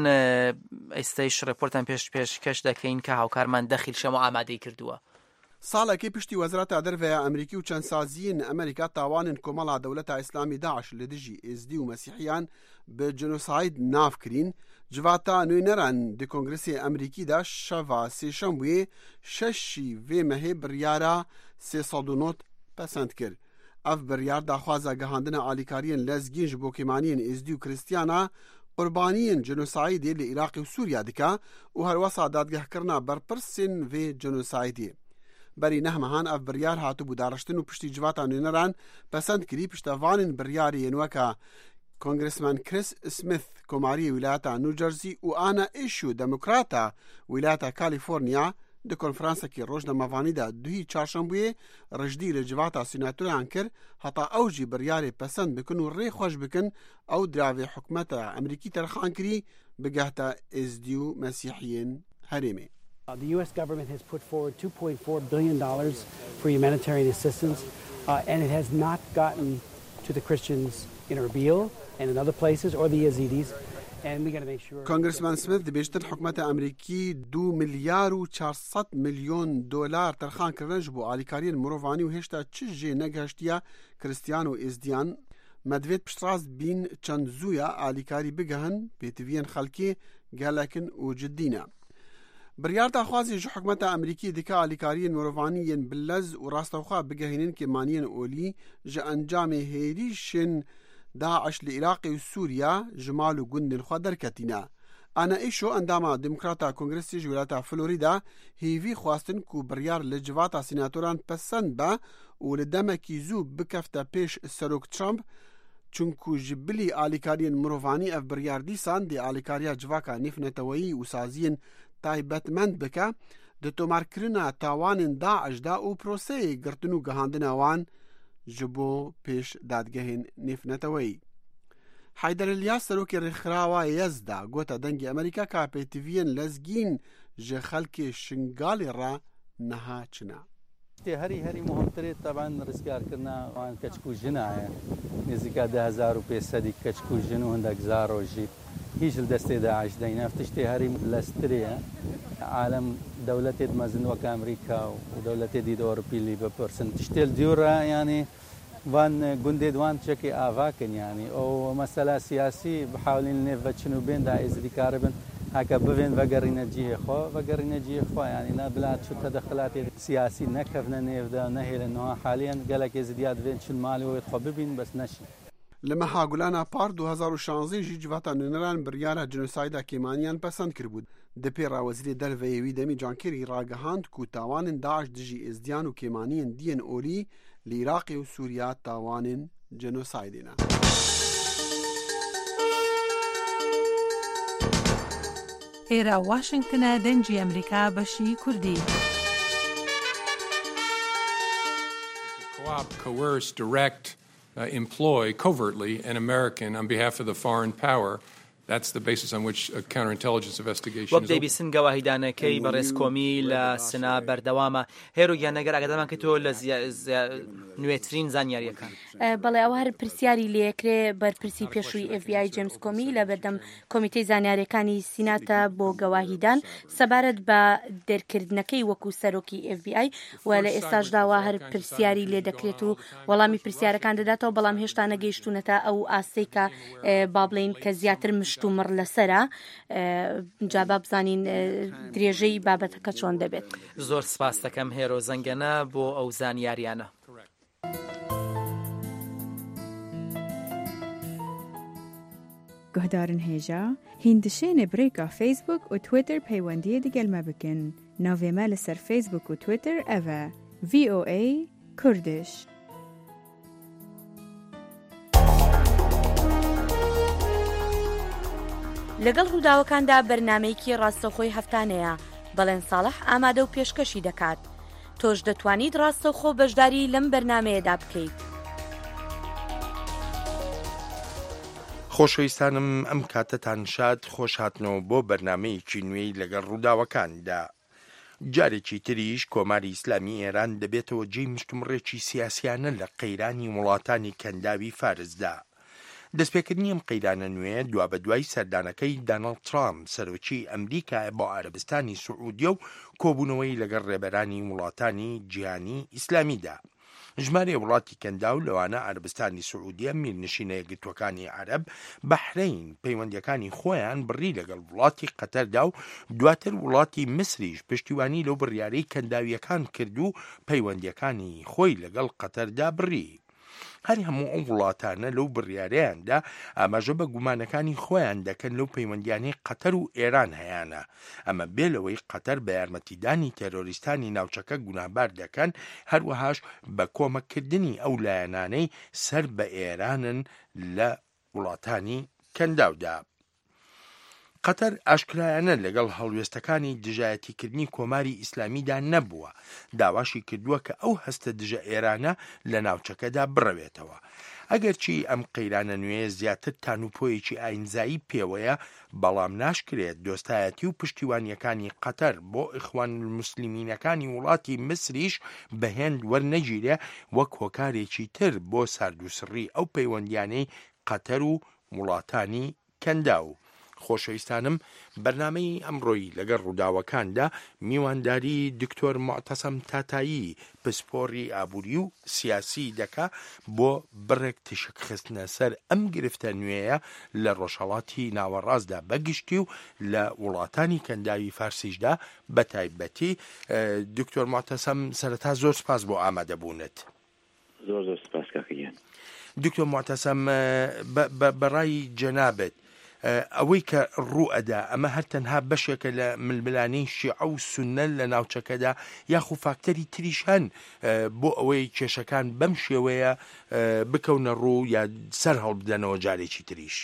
ئێستەیش ڕێپۆرتان پێش پێشکەش دەکەین کە هاوکارمان دەخیل شەمە ئامادەی کردووە. ساڵێکی پشتی وەزارەتە دەرەوەیە ئەمریکی و چەند سازیین ئەمریکا تاوانن کۆمەڵا دەوڵەتە ئیسلامی داعش لە دژی ئێزدی و مەسیحیان بە جنۆساید نافکرین جواتا نوێنەران دی کۆنگرسی ئەمریکیدا شەڤا سێشەمبوێ شەشی vê mehê biryara sê sed û nod pesend kir. Ev biryar daxwaza gihandina alîkariyên lezgîn ji bo kêmaniyên êzdî û kiristiyana qurbaniyên genosayidê li Iraqê û Sûriya dike û herwesa dadgehkirina berpirsên vê genosaydê. Berî nehmehan ev biryar hatibû dareştin û piştî civata nûneran pesend kirî piştevanên biryarê yên weka Congressman Chris Smith komariyê wilayeta New Jersey û Anna Eshoo demokrata wilayeta California di konferansekî rojnamevanî de duhî çarşembûyê rijdî li civata sînatûran kir heta ew jî biryarê pesend bikin û rê xweş bikin ew diravê hikûmeta Emerîkî terxan kirî bigehta êzdî û mesîhiyên herêmê. The U S government has put forward two point four billion dollars for humanitarian assistance, uh, and it has not gotten to the Christians in Erbil and in other places or the Yazidis. And we got to make sure. Congressman Smith dibêjtin hikûmeta Emerîkî du milyar û çar sed milyon dolar terxan kirine ji bo alîkariyên mirovanî û hêşta çi jê negihiştiya Kiristiyan û êzdîyan medvêt piştrast bîn çend zûya alîkarî bigihin pêtiviyên xelkê gelekin û ciddî ne. Biryar daxwazê ji hikûmeta Emerîkî dike alîkariyên mirovanî yên bilez û rastexwa bigehînin kêmaniyên olî ji encamê hêrîşên Daesh li Iraqê û Sûriya ji mal û gundên xwe derketîne. Anna Eshoo endama Demokrata Kongresê ji wilayeta Florîda hêvî xwastin ku biryar li civata sînatûran pesend be û li demekî zû bikefte pêş Serok Trump çunku ji bilî alîkariyên mirovanî ev biryar dîsan dê alîkariya civaka nêfneteweyî û saziyên taybetmend bike di tomarkirina tawanên Daesh da û proseyê girtin û gihandina wan ji bo pêş dadgehên nêfneteweyî. Haydar İlyas serokê rêxirawa Yezda gota dengê Amerîka ka pêtiviyên lezgîn ji xelkê Şingalê re neha çine. هەری هەری مهمترێت تەبان ڕزگارکردنا وان کەچک و ژنایە نزیکا ده هەزار و پێسەدی کەچک و ژن و هەندێک زارۆژی هیچ دەستێ داعش دەینە تشتێ هەری لەسترەیە عالم دەولەتێت مەزنوەکە ئەمریکا و دەولەتێ دیدە ئۆروپیلی بپرسن تشتێل دیۆرە یعنی وان گوندێ دوان چێکی ئاواکن یعنی ئەو مەسەلا سیاسی بحاولین نێڤ بەچن و بێن داعیزی کارە بن هكا بفين وقرينا جيه خو وقرينا جيه خو يعني نا بلاد شو تدخلات سياسي نكفنا نيفدا نهي لانه حاليا قالك ازدياد فين شو المالي ويدخل ببين بس نشي لما هاگولانا پار دو هزار و شانزده جی جواتا ننران بریارا جنوسایدا کیمانیان پسند کر بود. دپیرا وزیر درویوی دمی جانکری راگهاند کو تاوان داعش دجی ازدیان و کیمانیان دین اولی لعراق و سوریا تاوان جنوسایدینا. ئێرە واشنگتنە دەنگی ئەمریکا بەشی کوردی. Co-op, coerce, direct, uh, employ covertly an American on behalf of the foreign power That's the basis on which a counterintelligence investigation وەک is open. دەیبیسن گەواهیدانەکەی بەڕێز کۆمی لە سنا بەردەوامە هێرو یانەگەر ئاگادارمان کردەوە لە نوێترین زانیاریەکان. بەڵێ ئەوە هەر پرسیاری لێکرێ بەرپرسی پێشووی ئف بی ئای جیمز کۆمی لە بەردەم کۆمیتەی زانیاریەکانی سیناتە بۆ گەواهیدان سەبارەت بە دەرکردنەکەی وەکو سەرۆکی ئف بی ئای و لە ئێستاشداوا هەر پرسیاری لێ دەکرێت و وەڵامی پرسیارەکان دەداتەوە بەڵام هێشتا نەگەیشتوونەتە ئەو ئاسەی کە با بڵێن کە زیاتر مشتومڕ لەسەرە جابا بزانین درێژەی بابەتەکە چۆن دەبێت. زۆر سپاس دەکەم هێرۆ زەنگەنە بۆ ئەو زانیاریانە. گهدارن هێژا هیندشێنێ برێکا فیسبوک و تویتر پەیوەندیە دیگەلمە بکەن. ناوێمە لەسەر فیسبوک و تویتر ئەڤە ڤی ئۆ ئەی کوردش. لەگەڵ ڕووداوەکاندا بەرنامەیەکی ڕاستەوخۆی هەفتانەیە بەڵێن ساڵح ئامادە و پێشکەشی دەکات. تۆش دەتوانیت ڕاستەوخۆ بەشداری لەم بەرنامەیەدا بکەیت. خۆشەویستانم ئەم کاتەتان شاد خۆش هاتنەوە بۆ بەرنامەیەکی نوێی لەگەڵ ڕووداوەکاندا. جارێکی تریش کۆماری ئیسلامی ئێران دەبێتەوە جێی مشتومڕێکی سیاسیانە لە قەیرانی وڵاتانی کەنداوی فارسدا. دەستپێکردنی ئەم قەیرانە نوێ دوا بە دوای سەردانەکەی دانەڵد ترامپ سەرۆکی ئەمریکا بۆ عەرەبستانی سوعودیە و کۆبوونەوەی لەگەڵ ڕێبەرانی وڵاتانی جیهانی ئیسلامیدا. ژمارە وڵاتی کەندا و لەوانە عەرەبستانی سوعودیە میرنشینە یەکگرتوەکانی عەرەب بەحرەین پەیوەندیەکانی خۆیان بڕی لەگەڵ وڵاتی قەتەردا و دواتر وڵاتی مسریش پشتیوانی لەو بڕیارەی کەنداویەکان کرد و پەیوەندیەکانی خۆی لەگەڵ قەتەردا بڕی. هەر هەموو ئەو وڵاتانە لەو بڕیارەیاندا ئاماژە بە گومانەکانی خۆیان دەکەن لەو پەیوەندیانەی قەتەر و ئێران هەیەە. ئەمە بێ لەوەی قەتەر بە یارمەتیدانی تێرۆریستانی ناوچەکە گونابار دەکەن هەروەهاش بە کۆمەکردنی ئەو لایەنانەی سەر بە ئێرانن لە وڵاتانی کەنداودا. قەتەر ئاشکرایانە لەگەڵ هەڵوێستەکانی دژایەتیکردنی کۆماری ئیسلامیدا نەبووە، داواشی کردووە کە ئەو هەستە دژە ئێرانە لە ناوچەکەدا بڕەوێتەوە. ئەگەرچی ئەم قەیرانە نوێ زیاتر تانوپۆیەکی ئاینزایی پێوەیە، بەڵام ناشکرێت دۆستایەتی و پشتیوانیەکانی قەتەر بۆ ئیخوان الموسلیمینەکانی وڵاتی مسریش بەهێند وەرنەگیرێ وەک هۆکارێکی تر بۆ ساردوسڕی ئەو پەیوەندیانەی قەتەر و وڵاتانی کەنداو. خۆشەویستانم بەرنامەی ئەمڕۆی لەگەڵ ڕووداوەکاندا میوانداری دکتۆر معتەسەم تاتایی پسپۆڕی ئابووری و سیاسی دەکا بۆ بڕێک تشکخستنە سەر ئەم گرفتە نوێیە لە ڕۆژهەڵاتی ناوەڕاستدا بەگشتی و لە وڵاتانی کەنداوی فارسیشدا بە تایبەتی. دکتۆر معتەسەم سەرەتا زۆر سپاس بۆ ئامادەبوونت. زۆر زۆر سپاس کاکەگیان. دکتۆر معتەسەم بەڕای جەنابەت ئەوەی کە ڕوو ئەدا ئەمە هەر تەنها بەشێکە لە ململانەی شیعە و سونە لە ناوچەکەدا یاخو فاکتەری تریش هەن بۆ ئەوەی کێشەکان بەم شێوەیە بکەونە ڕوو یا سەر هەڵبدەنەوە جارێکی تریش.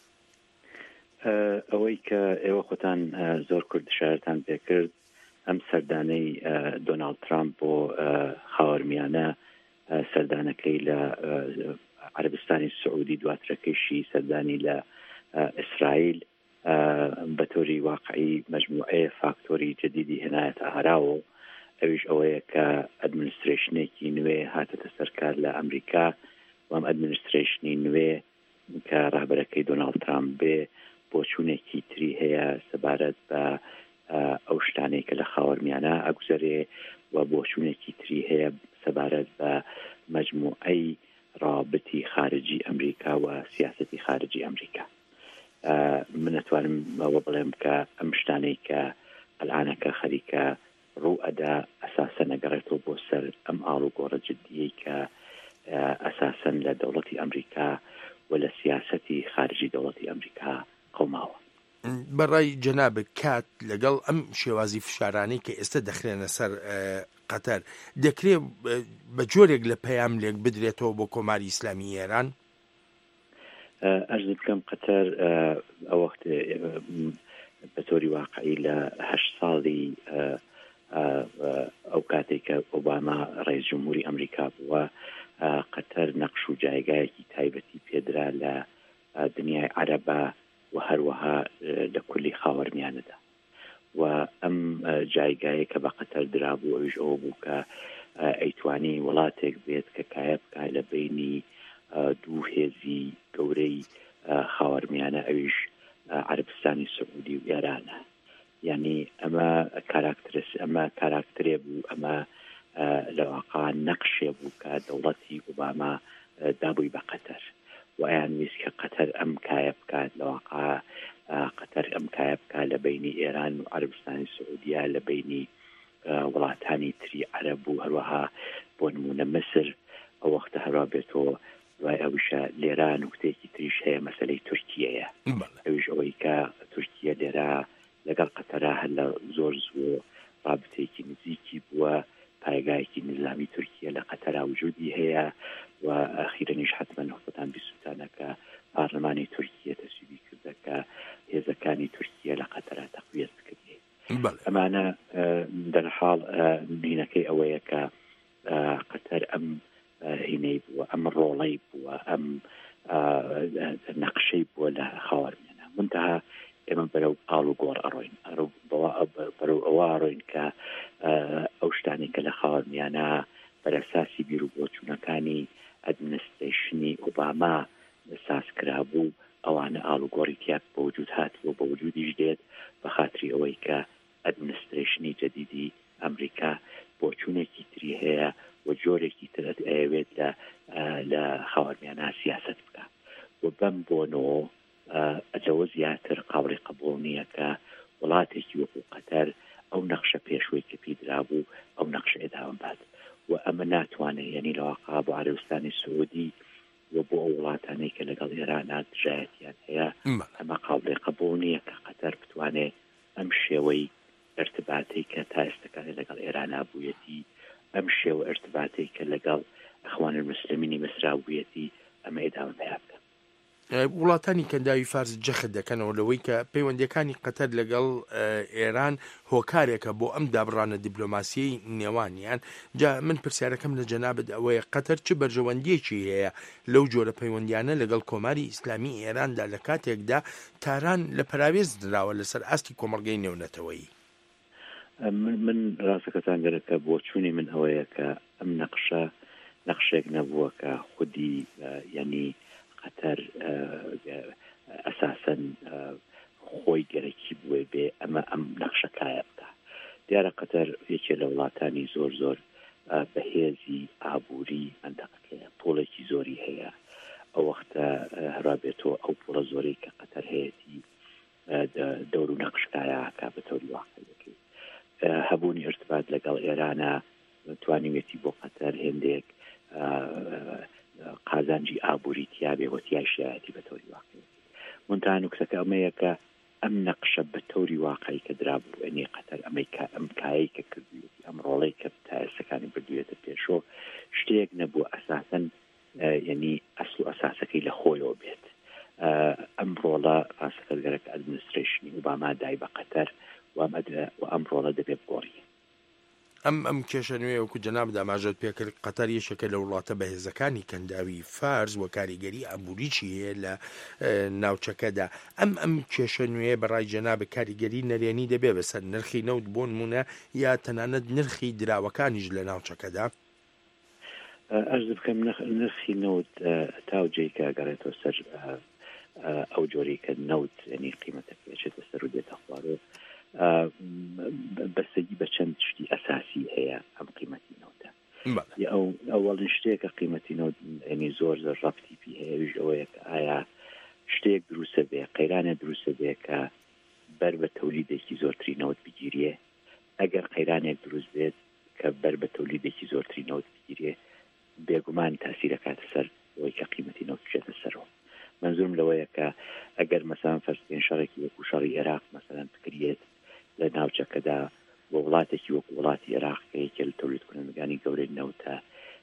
ئەوەی کە ئێوە خۆتان زۆر کورد شارتان پێکرد ئەم سەردانەی دۆناڵد ترامپ بۆ خاوەرمیانە سەردانەکەی لە عەرەبستانی سعودی دواترەکەیشی سەردانی لە ئیسرائیل بە تۆری واقعی مەجموعەیە فاکتۆری جدیدی هێنایەتە ئاراوە و ئەویش ئەوەیە کە ئەدمنسترێشنێکی نوێ هاتەتە سەرکار لە ئەمریکا و ئەم ئەدمنسترێشنی نوێ کە ڕاهبەرەکەی دۆناڵد ترامپ بێ بۆچوونێکی تری هەیە سەبارەت بە ئەو شتانەی کە لە خاوەرمیانە ئەگوزەرێ و بۆچوونێکی تری هەیە سەبارەت بە مەجموعەی رابطی خارجی ئەمریکا و سیاسەتی خارجی ئەمریکا. من نتوانم ئەوە بڵێم کە ئەم شتانەی کە ئەلعانەکە خەریکە ڕوو ئەدا ئەساسەن نەگەڕێتەوە بۆ سەر ئەم ئاڵ و گۆڕە جدیەی کە ئەساسەن لە دەوڵەتی ئەمریکا و لە سیاسەتی خارجی دەوڵەتی ئەمریکا قەوماوە. بەڕای جەنابەت کات لەگەڵ ئەم شێوازی فشارانەی کە ئێستا دەخرێنە سەر قەتەر دەکرێت بە جۆرێک لە پەیام لێک بدرێتەوە بۆ کۆماری ئیسلامی ئێران؟ ئەرز بکەم قەتەر ئەوەخت بە تۆری واقعی لە هەشت ساڵی ئەو کاتێک کە ئۆباما ڕئیس جمهوری ئەمریکا بووە قەتەر نەقش و جایگایەکی تایبەتی پێدرا لە دنیای عەرەبە و هەروەها لە کولی خاوەرمیانەدا و ئەم جایگایە کە بە قەتەر درابوو ئەویش ئەوە بوو کە ئەیتوانی وڵاتێک بێت کە کایە بکە لە بینی دوو هێزی گەورەی خاوەرمیانە ئەویش عەربستانی سعودی و ئێرانە یعنی ئەمە کاراکترس ئەمە کاراکترێ بوو ئەمە لە واقع نەقشێ بوو کە دەوڵەتی ئوباما دابووی بە قەتەر و ئەیان ویست کە قەتەر ئەم کایە بکات لە واقع قەتەر ئەم کایە بکات لە بینی ئێران و عەربستانی سعودیا لە بینی وڵاتانی تری عەرەب و هەروەها بۆ نمونە مسر ئەو وەختە هەروە بێتەوە دوای ئەویشە لێرە نوکتەیەکی تریش هەیە مەسەلەی تورکیەیە ئەویش ئەوەی کە تورکیە لێرە لەگەڵ قەتەرا هەر لە زۆر زوو رابطەیەکی نزیکی بووە پایگایەکی نظامی تورکیە لە قەتەرا وجودی هەیە و ئەخیرەنیش حتمەن خۆتان بیسووتانە کە پارلەمانی تورکیە تەسویبی کردە کە هێزەکانی تورکیە لە قەتەرا تەقویەت بکردێ ئەمانە دەرحاڵ بینەکەی ئەوەیە کە قەتەر ئەم هینەی بووە ئەم ڕۆڵەی بووە ئەم نەقشەی بووە لە خاوەرمیانە منتەها ئێمە بەرەو ئاڵ و گۆڕ ئەڕۆین بەرەو ئەوە ئەڕۆین کە ئەو شتانی کە لە خاوەرمیانە بەرەساسی بیر و بۆچوونەکانی ئەدمنستریشنی ئوباما ساز کرابوو ئەوانە ئاڵ و گۆڕی تیاک بە وجود هاتبوو بە وجودیش دێت بە خاتری ئەوەی کە ئەدمنستریشنی جەدیدی ئەمریکا بۆچوونێکی تری هەیە و جۆرێکی ترت ئەوێت لە لە خاوەرمیانە سیاست بکە و بەم بۆنەوە ئەجەوە زیاتر قاوڵی قبوڵ نییە کە وڵاتێکی وەکو قەتەر ئەو نەخشە پێشوەی کە پێدرابوو ئەو نەخشە ئێداوم بات و ئەمە ناتوانێت یعنی لە واقع بۆ عەربستانی سعودی و بۆ ئەو وڵاتانەی کە لەگەڵ ئێرانە دژایەتیان هەیە ئەمە قاوڵی قبوڵ نییە کە قەتەر بتوانێت ئەم شێوەی ارتباطی کە تا ئێستاکانی لەگەڵ ئێرانە بوویەتی ئەم شێوە ارتباطی کە لەگەڵ ئەخوان المسلمینی مەسرا بوویەتی ئەمە ئێداوم پێ بکە وڵاتانی کەنداوی فارس جەخت دەکەنەوە لەوەی کە پەیوەندیەکانی قەتەر لەگەڵ ئێران هۆکارێکە بۆ ئەم دابڕانە دیبلۆماسیی نێوانیان جا من پرسیارەکەم لە جەنابەت ئەوەیە قەتەر چ بەرژەوەندیەکی هەیە لەو جۆرە پەیوەندیانە لەگەڵ کۆماری ئیسلامی ئێراندا لە کاتێکدا تاران لە پراوێز دراوە لەسەر ئاستی کۆمەڵگەی نێونەتەوەیی من من ڕاستەکەتان گەرەکە بۆ چوونی من ئەوەیە کە ئەم نەقشە نەقشێک نەبووە کە خودی یعنی قەتەر ئەساسەن خۆی گەرەکی بووێ بێ ئەمە ئەم نەخشەکایە بکە دیارە قەتەر یەکێ لە وڵاتانی زۆر زۆر بەهێزی ئابووری ئەندەقەکەیە پۆڵێکی زۆری هەیە ئەو وەختە هەرا بێتەوە ئەو پۆڵە زۆرەی کە قەتەر هەیەتی دەور و نەقشکایە کا بە تەوری واقعیەکەی هەبوونی ارتباط لەگەڵ ئێرانە توانیوێتی بۆ قەتەر هێندێک قازانجی ئابووری تیابێ و تیاشایەتی بە تەوری واقعی منتها نوکسەکە ئەمەیە کە ئەم نەقشە بە تەوری واقعی کە درابوو ئەنێ قەتەر ئەمەی ئەم کایی کە کردوێتی ئەم ڕۆڵەی کە تا ئێستاکانی بردوێتە پێشۆ شتێک نەبوو ئەساسەن یعنی ئەسڵ و ئەساسەکەی لە خۆیەوە بێت ئەم ڕۆڵە ڕاستەکەگەرەکە ئەدمنستریشنی ئوباما دای بە قەتەر و ئەم ڕۆڵە دەبێت بگۆڕی ئەم ئەم کێشە نوێ وەکو جەناب داماژەت پێکرد قەتەر یەکێکە لە وڵاتە بەهێزەکانی کەنداوی فارس و کاریگەری ئابووریچی هەیە لە ناوچەکەدا ئەم ئەم کێشە نوێ بەڕای جەناب کاریگەری نەرێنی دەبێ بەسەر نرخی نەوت بۆ نمونە یا تەنانەت نرخی دراوەکانیش لە ناوچەکەدا ئەرز بکەم نرخی نەوت تاوجێکە گەڕێتەوە سەر ئەو جۆری کە نەوت ینی قیمەتەکە بێتە سەر و دێتە خوارەوە بەستگی بە چەند شتی ئەساسی هەیە ئەم قیمەتی نەوتە ئەو ئەوەڵین شتێکە قیمەتی نەوت ینی زۆر زۆر ڕابتی پێ هەیەویش ئەوەیە کە ئایا شتێک دروستە بێ قەیرانە دروستە بێ کە بەر بە تەولیدێکی زۆرتری نەوت بگیرێ ئەگەر قەیرانێک دروست بێت کە بەر بە تەولیدێکی زۆرتری نەوت بگیرێ بێگومان تاسیرەکاتە سەر ئەوەی کە قیمەتی نەوت بچێتە سەرەوە منزورم لەوەیە کە ئەگەر مەسەڵەن فەرزبێن شەڕێکی وەکو شەڕی عێراق مەسەڵەن بکرێت لە ناوچەکەدا بۆ وڵاتێکی وەکو وڵاتی عێراق کە یەکێ لە تەولیدکردنەکانی گەورەی نەوتە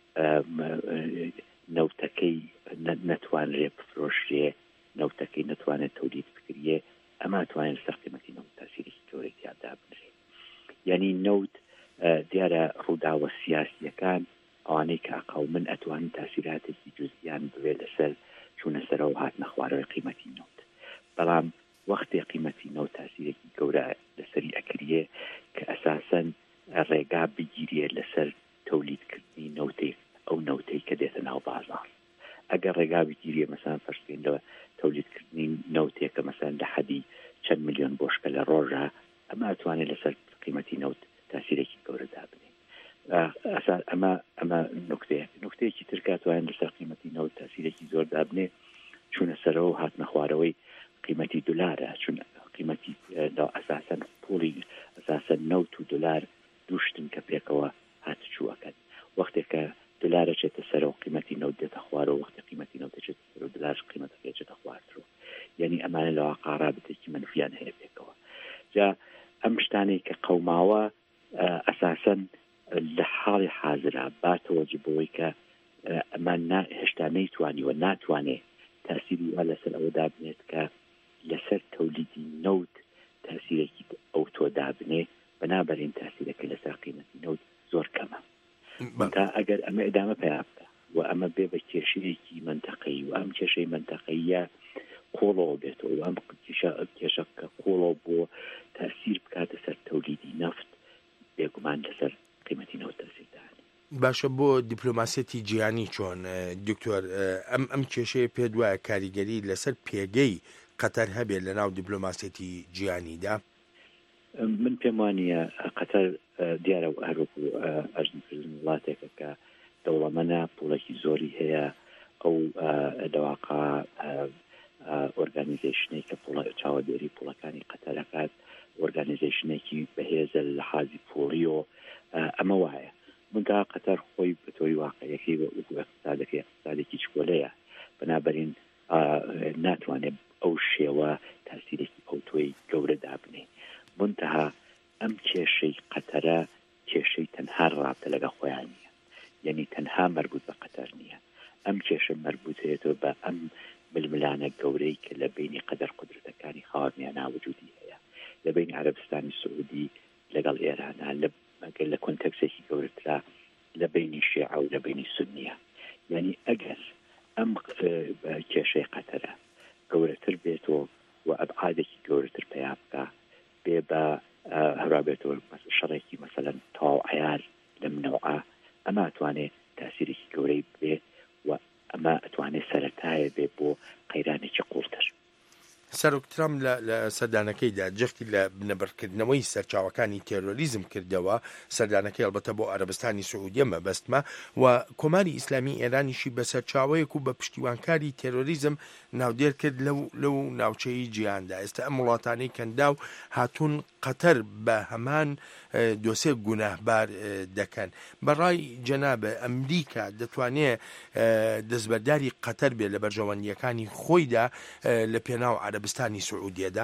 نەوتەکەی نەتوانرێ بفرۆشرێ نەوتەکەی نەتوانێت تەولید بکرێ ئەمە توانێت لەسەر قیمەتی نەوت تاسیرێکی گەورەی تیادا بنرێ یعنی نەوت دیارە ڕووداوە سیاسیەکان ئەوانەی کە ئەقاو من ئەتوانن تاسیراتێکی جوزئیان بوێ لەسەر چوونە سەرەوە هاتنە خوارەوەی قیمەتی نەوت بەڵام وەختی قیمەتی نەوت تاسیرێکی گەورە لەسەری ئەکریە کە ئەساسەن ڕێگا بگیرێ لەسەر تۆلیدکردنی نەوتێک ئەو نەوتەی کە دێتە ناو بازار ئەگەر ڕێگا بگیرێ مەسەڵەن فەرزبێن لە تۆلیدکردنی نەوتێکە مەسەڵەن لە حەدی چەند میلیۆن بۆشکە لە ڕۆژە ئەمە ئەتوانێت لەسەر قیمەتی نەوت تاسیرێکی گەورە دابنێ ئەمە ئەمە نکتەیە نکتەیەکی تر کاتوانێت لەسەر قیمەتی نەوت تاسیرێکی زۆر دابنێ چونە سەرەوە هاتنە خوارەوەی قیمەتی دولارە چون قیمەتی ئەساسەن پوڵی ئەساسەن نەوت و دولار دووشتن کە پێکەوە هاتچووەکەن وەختێکە دولارە چێتە سەرەوە قیمەتی نەوت دێتە خوارەوە وەختی قیمەتی نەوت دێتە سەرەوە دولار قیمەتەکە چێتە خوارترەوە یعنی ئەمانە لەوە قارابتێکی منفیان هەیە پێکەوە جا ئەم شتانەی کە قەوماوە ئەساسەن لە حاڵی حازرا باتەوە جبەوەی کە ئەمان هێشتا نەیتوانی و ناتوانێت تاسیری وا لەسەر ئەوە دابنێت کە لەسەر تەولیدی نەوت تاسیرێکی ئەو تۆ دابنێ بەنابەرین تاسیرەکە لەسەر قیمەتی نەوت زۆر کەمە تا ئەگەر ئەمە ئەدامە پێیا بکە و ئەمە بێ بە کێشەیەکی منتەقەی و ئەم کێشەی منتەقەیە قۆڵەوە بێتەوە و ئەم کێشە کە قۆڵەوە بۆ تاسیر بکاتە سەر تەولیدی نەفت بێگومان لەسەر قیمەتی نەوت تاسیردان باشە بۆ دیپلۆماسیەتی جیهانی چۆن دکتۆر ئەم ئەم کێشەیە پێ دوایە کاریگەری لەسەر پێگەی قەتەر هەبێت لە ناو دیپلۆماسیەتی جیهانیدا من پێم وانییە قەتەر دیارە هەروەکو ئەرزکردن وڵاتێکە کە دەوڵەمەنە پوڵێکی زۆری هەیە ئەو دەواقع ئۆرگانیزیشنێک کە پوڵە چاوەدێری پوڵەکانی قەتەرەکات ئۆرگانیزیشنێکی بەهێزە لە حازی پۆڵیۆ ئەمە وایە منتها قەتەر خۆی بەتۆی واقعیەکەی بە اقتصادەکەی اقتصادێکی چکۆلەیە بەنابەرین ناتوانێت ئەو شێوە تاسیرێکی ئەو تۆی گەورە دابنێ منتها ئەم کێشەی قەتەرە کێشەی تەنها ڕابطە لەگە خۆیان نییە یعنی تەنها مربوط بە قەتەر نییە ئەم کێشە مربوط هەیەتەوە بە ئەم ململانە گەورەی کە لە بینی قەدەر قودرەتەکانی خاوەنیانە وجودی هەیە لە بینی عەرەبستانی سعودی لەگەڵ ئێرانە لە کۆنتەکسێکی گەورەترا لە بینی شیعە و لە بینی سونیە یعنی ئەگەر ئەم کێشەی قەتەرە گەورەتر بێتەوە و ئەبعادێکی گەورەتر پێیا بکە بێ بە هەرابێتەوە شەڕێکی مەسەلەن تاو عیار لەم نەوعە ئەمە ئەتوانێت تاسیرێکی گەورەی بێ و ئەمە ئەتوانێت سەرەتایە بێ بۆ قەیرانێکی قوڵتر سەرۆک ترامپ لە سەردانەکەیدا جەختی لە بنەبەرکردنەوەی سەرچاوەکانی تێرۆریزم کردەوە سەردانەکەی ئەلبەتە بۆ عەرەبستانی سعودیە مەبەستمە و کۆماری ئیسلامی ئێرانیشی بە سەرچاوەیەک و بە پشتیوانکاری تێرۆریزم ناودێر کرد لەو لەو ناوچەی جیهاندا ئێستا ئەم وڵاتانەی کەندا و هاتوون قەتەر بە هەمان دۆسێ گوناهبار دەکەن بەڕای جەنابە ئەمریکا دەتوانێت دەستبەرداری قەتەر بێت لە بەرژەوەندیەکانی خۆیدا لە پێناو عەرەبستانی سعودیەدا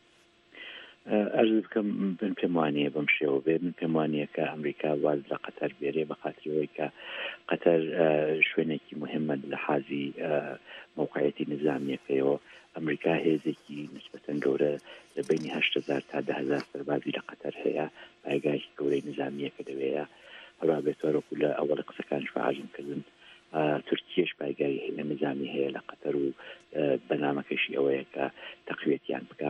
ئەرز بکەم من پێم وانییە بەم شێوە بێ من پێم وانییە کە ئەمریکا واز لە قەتەر بێرێ بە خاطرەوەی کە قەتەر شوێنێکی مهمە لە حازی موقعیەتی نظامیەکەیەوە ئەمریکا هێزێکی نسبەتەن گەورە لە بینی هەشت هەزار تا ده هەزار سەربازی لە قەتەر هەیە پایگایکی گەورەی نظامیەکە دەوەیە هەرابێتوەرەکو لە ئەوەڵ قسەکانی فعاجم کردن تورکیەش پایگای هەیە نظامی هەیە لە قەتەر و بەنامەکەشی ئەوەیە کە تەقویەتیان بکە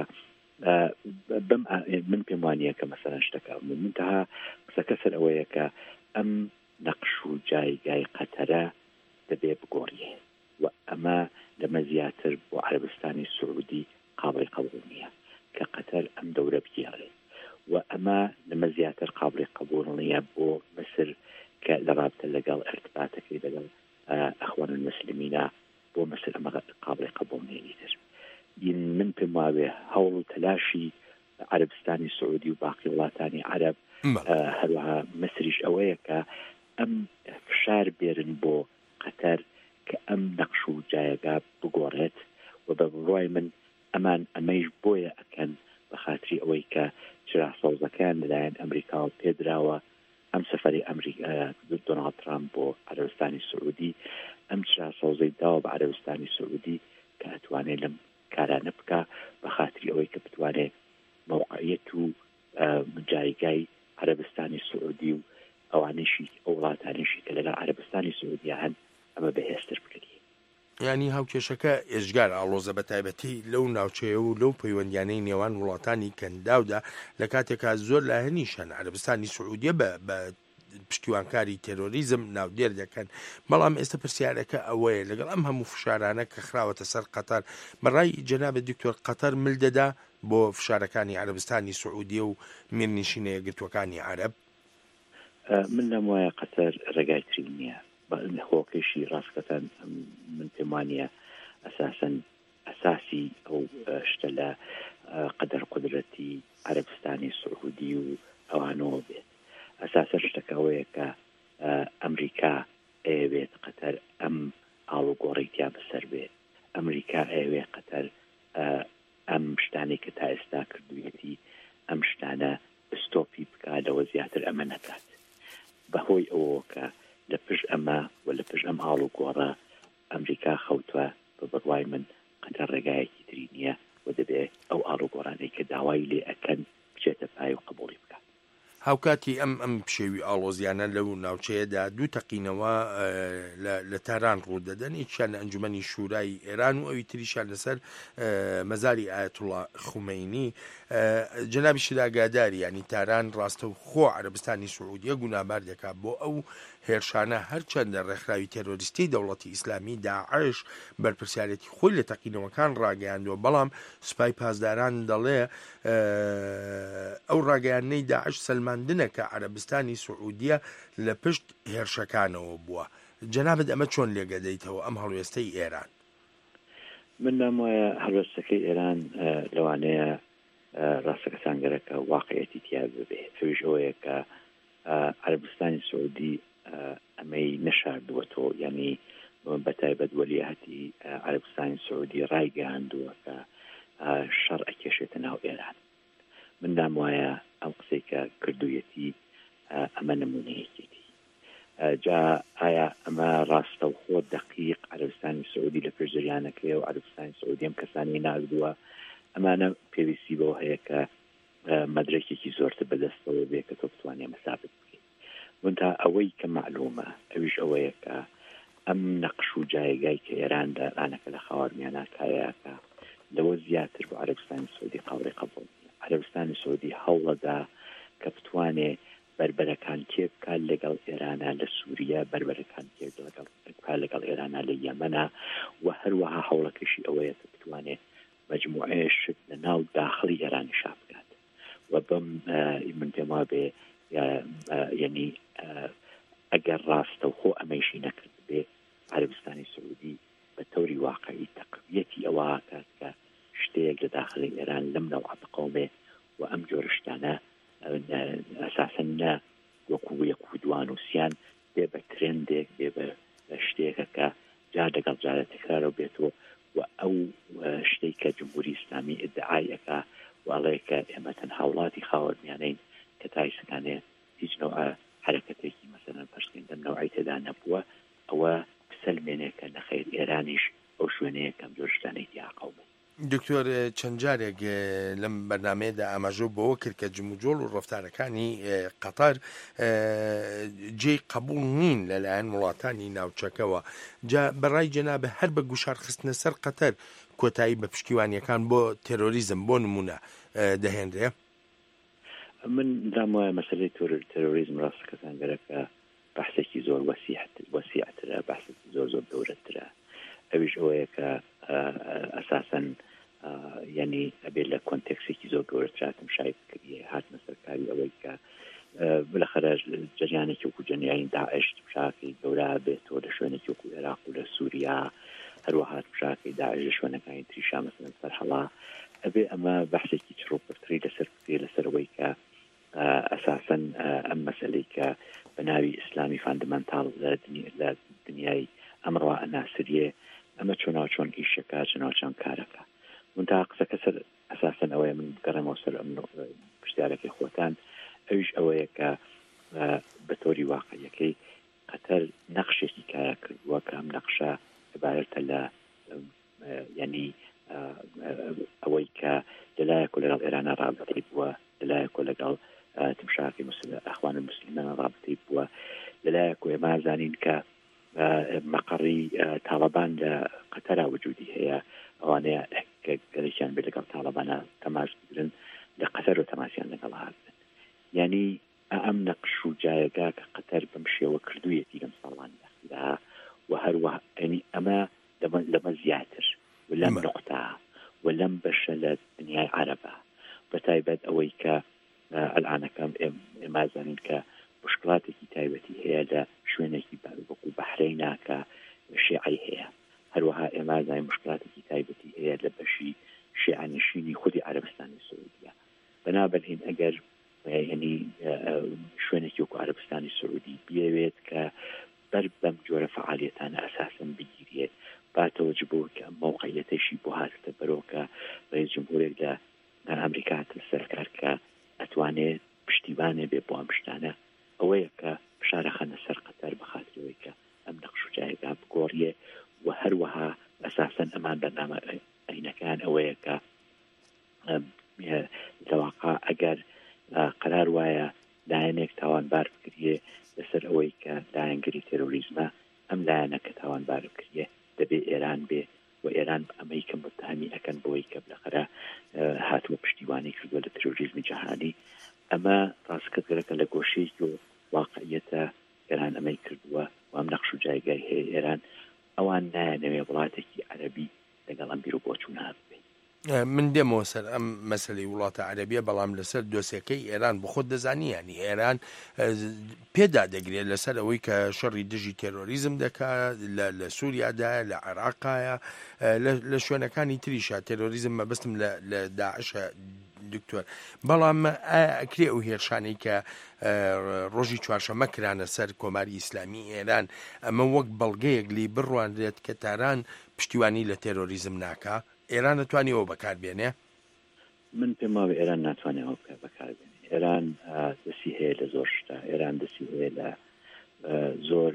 من پێم وانییە کە مەسەلەن شتەکە منتها قسەکە سەر ئەوەیە کە ئەم نەقش و جایگای قەتەرە دەبێ بگۆڕیێ و ئەمە لەمە زیاتر بۆ عەرەبستانی سعودی قابڵی قبول نییە کە قەتەر ئەم دەورە بگێڕێ و ئەمە لەمە زیاتر قابڵی قبول نییە بۆ مەسر کە لە رابطە لەگەڵ ارتباطەکەی لەگەڵ ئەخوان المسلمینە بۆ مەسر ئەمە قابڵی قبول نییە من پێم وایە هەوڵ و تەلاشی عەرەبستانی سعودی و باقی وڵاتانی عەرەب هەروەها مەسریش ئەوەیە کە ئەم فشار بێرن بۆ قەتەر کە ئەم نەقش و جایگا بگۆڕێت و بە بڕوای من ئەمان ئەمەیش بۆیە ئەکەن بە خاتری ئەوەی کە چراسەوزەکان لەلایەن ئەمریکاوە پێدراوە ئەم سەفەری ئەمریکا دۆناڵد ترامپ بۆ عەرەبستانی سعودی ئەم چراسەوزەی داوە بە عەرەبستانی سعودی کە ئەتوانێت لەم کارانە بکە بە خاتری ئەوەی کە بتوانێت موقعیت و جایگای عەرەبستانی سعودی و ئەوانشی ئەو وڵاتانیشی کە لەگەڵ عەرەبستانی سعودیە هەن ئەمە بەهێزتر بکرێت. ینی هاوکێشەکە ئێژگار ئاڵۆزە بە تایبەتی لەو ناوچەیە و لەو پەیوەندیانەی نێوان وڵاتانی کەنداودا لە کاتێکا زۆر لە هەنیشان عەرەبستانی سعودیە بە پشتیوانکاری تێرۆریزم ناودێر دەکەن. بەڵام ئێستا پرسیارەکە ئەوەیە لەگەڵ ئەم هەموو فشارانە کە خراوەتە سەر قەتەر بەڕای جەنابە دکتۆر قەتەر مل دەدا بۆ فشارەکانی عەرەبستانی سعودیە و میرنشینە یەکگرتووەکانی عەرەب؟ من لەم وایە قەتەر ڕێگایترین نییە هۆکەشی ڕاستەکەتان من پێم وانە ئەساسەن ئەساسی ئەو شتە لە قەدەر قودرەتی عەرەبستانی سعودی و ئەوانەوە بێت. ئەساسە شتەکەوەیە کە ئەمریکا ئەوێت قەتەر ئەم ئاڵوگۆڕیتیا بەسەر بێت. ئەمریکا ئەوێ قەتەر ئەم شتانی کە تا ئێستا کردوویەتی ئەم شتانە ستۆپی بکات لەوە زیاتر ئەمە نەکات. بەهۆی ئەوە کە لە پشت ئەمە و لە پشت ئەم ئاڵوگۆڕە ئەمریکا خەوتووە بە بڕوای من قەتەر ڕێگایەکی تری نییە و دەبێت ئەو ئاڵوگۆڕانەی کە داوای لێ ئەکەن بچێتە پای و قبوڵی بکات. هاوکاتی ئەم ئەم پشێوی ئاڵۆزیانە لەو ناوچەیەدا دوو تەقینەوە لە تاران ڕوودەدەن، یەکیان لە ئەنجومەنی شورای ئێران و ئەوی تریشان لەسەر مەزاری ئایەتوڵا خومەینی. جەنابی شداگاداری ینی تاران ڕاستە و خۆ عەرەبستانی سعودیە گونابار دەکات بۆ ئەو هێرشانە هەرچەندە ڕێکخراوی تێرۆریستی دەوڵەتی ئیسلامی داعش بەرپرسیارەتی خۆی لە تەقینەوەکان ڕاگەیاندووە، بەڵام سوپای پاسداران دەڵێ ئەو ڕاگەیانەی داعش سەلماندنە کە عەرەبستانی سعودیە لە پشت هێرشەکانەوە بووە. جەنابەت ئەمە چۆن لێگەدەیتەوە ئەم هەڵوێستەی ئێران؟ من نام وایە هەڵوێستەکەی ئێران لەوانەیە ڕاستەکەسان گەرەکە واقعەتی تیا ببێ. تویش ئەوەیە کە عەرەبستانی سعودی ئەمەی نەشاردووەتەوە، یعنی بە تایبەت وەلیعەتی عەرەبستانی سعودی ڕایگەیاندووە کە شەڕ ئەکێشێتە ناو ئێران. من نام وایە ئەم قسەی کە کردوویەتی ئەمە نمونەیەکێتی. جا ئایا ئەمە ڕاستە و خۆ دقیق عەرەبستانی سعودی لە پێش جریانەکەی و عەرەبستانی سعودی ئەم کەسانی ناردووە؟ ئەمانە پێویستی بەوە هەیە کە مەدرێکێکی زۆرتر بەدەستەوە بێ کە تۆ بتوانێ مەسابت بکەیت. وانتا ئەوەی کە معلومە ئەویش ئەوەیە کە ئەم نەقش و جایگای کە ئێران دەرانەکە لە خاوەرمیانە کایەکە لەوە زیاتر بۆ عەرەبستانی سعودی قاوڵی قبوڵ. عەرەبستانی سعودی هەوڵەدا کە بتوانێ بربەرەکان کێ بکات لەگەڵ ئێرانە لە سووریا، بربەرەکان کێ بکات لەگەڵ ئێرانە لە یەمەنە، و هەروەها هەوڵەکەشی ئەوەیە کە بتوانێ مجموعەیە شت لە ناو داخلی ئێرانی شا بکات. و بەم من پێم وا بێ یعنی ئەگەر ڕاستە و خۆ ئەمەیشی نەکرد بێ عەرەبستانی سعودی بە تەوری واقعی تەقویەتی ئەوە کات کە شتەیەک لە داخلی ئێران لەم نەوعە بقەومێ و ئەم جۆرە شتانە ئەساسەن نە وەکو یەک و دوان و سیان بێ بە ترێندێک بێ بە شتێکە کە جار لەگەڵ جارە تەکرارەوە بێتەوە و ئەو شتێک کە جمهوری ئیسلامی ئیدعایەکە واڵەیە کە ئێمە تەنها وڵاتی خاوەرمیانەین کە تایسەکانێ هیچ نەوعە حرەکەتێکی مەسەلەن پەرسکەین دەم نەوعی تێدا نەبووە، ئەوە بسەلمێنێکە نەخێر ئێرانیش ئەو شوێنەیە کەم جۆر شتانەی دیاقەومە. دکتۆر چەند جارێک لەم بەرنامەیەدا ئاماژە بەوە کرد کە جموجۆڵ و ڕەفتارەکانی قەتەر جێی قبوڵ نین لەلایەن وڵاتانی ناوچەکەوە. جا بەڕای جەنابە هەر بە گوشار خستنە سەر قەتەر کۆتایی بە پشتیوانیەکان بۆ تێرۆریزم بۆ نمونە دەهێنرێ؟ من دام وایە مەسەلەی تێرۆریزم ڕاستەکەتان گەرەکە بەحسێکی زۆر وەسیعترە، بەحسێکی زۆر زۆر گەورەترە. ئەویش ئەوەیە کە ئەساسەن یعنی ئەبێت لە کۆنتێکسێکی زۆر گەورەتراتم شاید کردیە هاتمە سەرکاری ئەوەی کە بالاخره جریانێکی وەکو جەنایەی داعش تمشاکی گەورە بێتەوە لە شوێنێکی وەکو عێراق و لە سووریا، هەروەها تمشاکی داعش لە شوێنەکانی تریشا مەسەلەن سەرهەڵا. ئەبێ ئەمە بەحسێکی چڕۆپەرتری لەسەر بکرێ لەسەرەوەی کە ئەساسەن ئەم مەسەلەی کە بە ناوی ئیسلامی فاندمەنتاڵ لە دنیای ئەمڕۆ ئەناسریە ئەمە چۆناچۆن ئیشەکە چۆناچۆن کارەکە. منتها قسەکە سەر ئەساسەن ئەوەیە من گەڕێمەوە سەر ئەم پرسیارەکەی خۆتان، ئەویش ئەوەیە کە بە تۆری واقعیەکەی قەتەر نەخشێکی کارە کردووە کە ئەم نەخشە عبارەتە لە یعنی ئەوەی کە لەلایەکۆ لەگەڵ ئێرانە ڕابطەی بووە، لەلایەکۆ لەگەڵ تمشاکی ئەخوان المسلمین ڕابطەی بووە، لەلایەکۆ ئێمە زانین کە مەقڕی تاڵەبان لە قەتەرا وجودی هەیە ئەوانەیە گەرەیان بێت لەگەڵ تاڵەبانە تەماس بگرن لە قەتەر و تەماسیان لەگەڵ هاتن یعنی ئەم نەقش و جایگا کە قەتەر بەم شێوە کردوویەتی لەم ساڵان داخدا و هەروەها ینی ئەمە لەمە زیاتر و لەم نقطە و لەم بەشە لە دنیای عەرەبە بەتایبەت ئەوەی کە ئەلعانەکەم ئێمە زانین کە مشکلاتێکی تایبەتی هەیە لە شوێنێکی وەکو بەحرەینا کە شیعی هەیە هەروەها ئێمە زانین مشکلاتێکی تایبەتی هەیە لە بەشی شیعانشینی خودی عەرەبستانی سعودیە بەنابەرین ئەگەر ینی شوێنێکی وەکو عەرەبستانی سعودی بێوێت کە بەر بەم جۆرە فعالیەتانە ئەساسن بگیرێت با تەوەجه بۆ کە موقعیەتێکی بۆ هاتە بەرەوە کە ڕئیس جمهورێک لە ئەمریکا سەرکار کە ئەتوانێت پشتیوانێ بێ بۆ ئەم شتانە ئەوەیە کە شارەخەنە سەر قەتەر بەخاترەوەی کە ئەم نەقش و جایگا بگۆڕیێ و هەروەها ئەساسەن ئەمان بەرنامە عینەکان ئەوەیە کە لەواقع ئەگەر قرار وایە لایەنێک تاوانبار بکرێ لەسەر ئەوەی کە لایەنگری تێرۆریزمە ئەم لایەنە کە تاوانبار بکرێ دەبێ ئێران بێ و ئێران ئەمەی کە متهمی ئەکەن بۆی کە بلەخەرە هاتووە پشتیوانی کردووە لە تێرۆریزمی جەهانی ئەمە ڕاستکردگەرەکە لە گۆشەیەکی و واقعیەتە ئێران ئەمەی کردووە و ئەم نەقش و جایگای هەیە ئێران ئەوان نایەنەوێ وڵاتێکی عەرەبی لەگەڵ ئەم بیر و بۆچوونە هەبێ من دێمەوە سەر ئەم مەسەلەی وڵاتە عەرەبیە بەڵام لەسەر دۆسیەکەی ئێران بۆ خۆت دەزانی ینی ئێران پێدا دەگرێت لەسەر ئەوەی کە شەڕی دژی تێرۆریزم دەکات لە سووریادایە لە عێراقایە لە شوێنەکانی تریشە تێرۆریزم مەبەستم لە داعشە دکتۆر بەڵام ئەکرێ ئەو هێرشانەی کە ڕۆژی چوارشەمە کرانە سەر کۆماری ئیسلامی ئێران ئەمە وەک بەڵگەیەک لی بڕوانرێت کە تاران پشتیوانی لە تێرۆریزم ناکا ئێران ناتوانێت ئەوە بەکاربێنێ من پێم وایە ئێران ناتوانێت ئەوە بەکاربێنێ ئێران دەستی هەیە لە زۆر شتە ئێران دەستی هەیە لە زۆر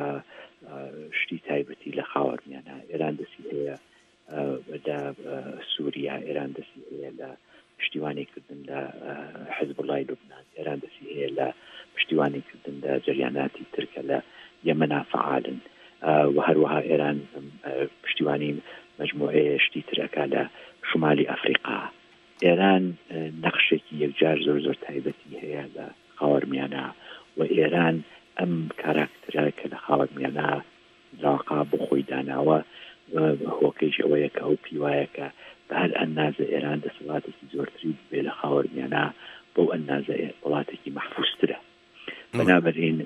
شتی تایبەتی لە خاوەرمیانە ئێران دەستی هەیە لە سووریا ئێران دەستی هەیە لە پشتیوانیکردن لە حزبوڵای لوبنان ئێران دەستی هەیە لە پشتیوانیکردن لە جەریاناتی ترکە لە یەمەنا فعالن و هەروەها ئێران پشتیوانی مجموعەیە شتی ترەکە لە شمالی ئەفریقا ئێران نەخشێکی یەکجار زۆر زۆر تایبەتی هەیە لە خاوەرمیانە و ئێران ئەم کاراکترە کە لە خاوەرمیانە لاقا بۆ خۆی داناوە هۆکەیش ئەوەیە کە ئەو پیوایە کە بە هەر ئەندازە ئێران دەسەڵاتێکی زۆرتری بێ لە خاوەرمیانە بۆ ئەندازە وڵاتێکی مەحفوظترە بەنابەرین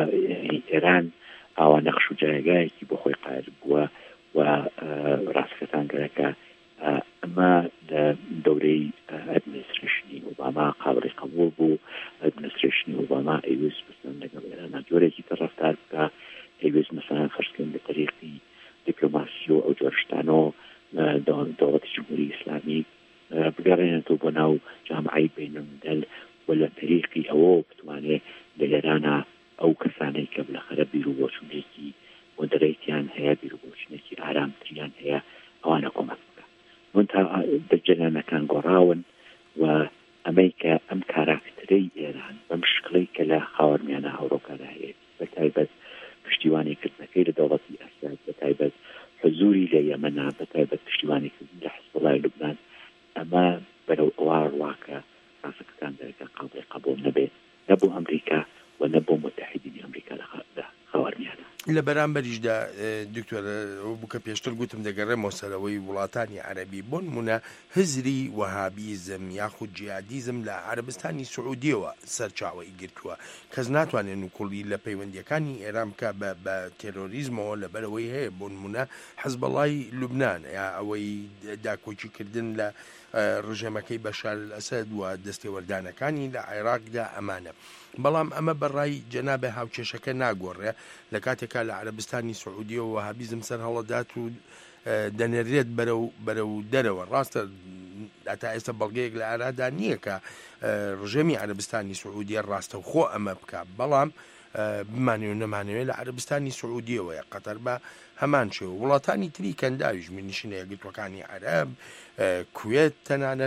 ئێران ئاوا نەخش و جایگایەکی بۆ خۆی قایل بووە و ڕاستکەتانگەرەکە ئەمە لە دەورەی ئەدمنیستریشنی ئۆباما قابلی قبول بوو ئەدمنیستریشنی ئۆباما ئەیویست بستن لەگەڵ ئێرانە جۆرێکی تر ڕەفتار بکە ئەیویست مەسەلەن فەرزکەن بە طریقی دیپلۆماسی و ئەو جۆر شتانەوە دەوڵەتی جمهوری ئیسلامی بگەڕێنێتەوە بۆ ناو جامعەی بینالملل و لە طریقی ئەوە بتوانێت لە ئێرانە ئەو کەسانەی کە بلەخەرە بیر و بۆچوونێکی مۆدەرەیتیان هەیە بیر و بۆچوونێکی ئارامتریان هەیە ئەوانە کۆمەک بکە منتها دەجەلانەکان گۆڕاون و ئەمەی کە ئەم کاراکترەی ئێران بەم شکڵەی کە لە خاوەرمیانە هاوڕۆکانە هەیە بەتایبەت پشتیوانیکردنەکەی لە دەوڵەتی ئەساد بەتایبەت حزوری لە یەمەنا بەتایبەت پشتیوانیکردن لە حزبوڵای لوبنان ئەمە بەرەو ئەوە ڕواکە ڕاستەکەتان دەرەکە قابلی قبول نەبێت نەبوو ئەمریکا و نەبوو متحیدینی ئەمریکا لە خاوەرمیانە لە بەرامبەریشدا دکتۆر ئەو بووکە پێشتر گوتم دەگەڕێمەوە سەرەوەی وڵاتانی عەرەبی بۆ نمونە هزری وەهابیزم یاخود جیهادیزم لە عەرەبستانی سعودیەوە سەرچاوەی گرتووە کەس ناتوانێت نوکوڵی لە پەیوەندیەکانی ئێران بکە بە تێرۆریزمەوە لەبەرەوەی هەیە بۆ نمونە حەزبەڵای لوبنان یا ئەوەی داکۆچیکردن لە ڕژێمەکەی بەشار ئەسەد و دەستێوەردانەکانی لە عێراقدا ئەمانە بەڵام ئەمە بەڕای جەنابێ هاوکێشەکە ناگۆڕێ لە کاتێکا لە عەرەبستانی سعودیەوە وەهابیزم سەر هەڵەدات و دەنێرێت بەرەو دەرەوە ڕاستە تا ئێستا بەڵگەیەک لە ئارادا نییە کە ڕژێمی عەرەبستانی سعودیە ڕاستە و خۆ ئەمە بکە بەڵام بمانێ و نەمانەوێت لە عەرەبستانی سعودیەوەیە قەتەر بە هەمان شێ وڵاتانی تری کەنداویش منیشنە یەکگرتوەکانی عەرەب کوێت تەنانەت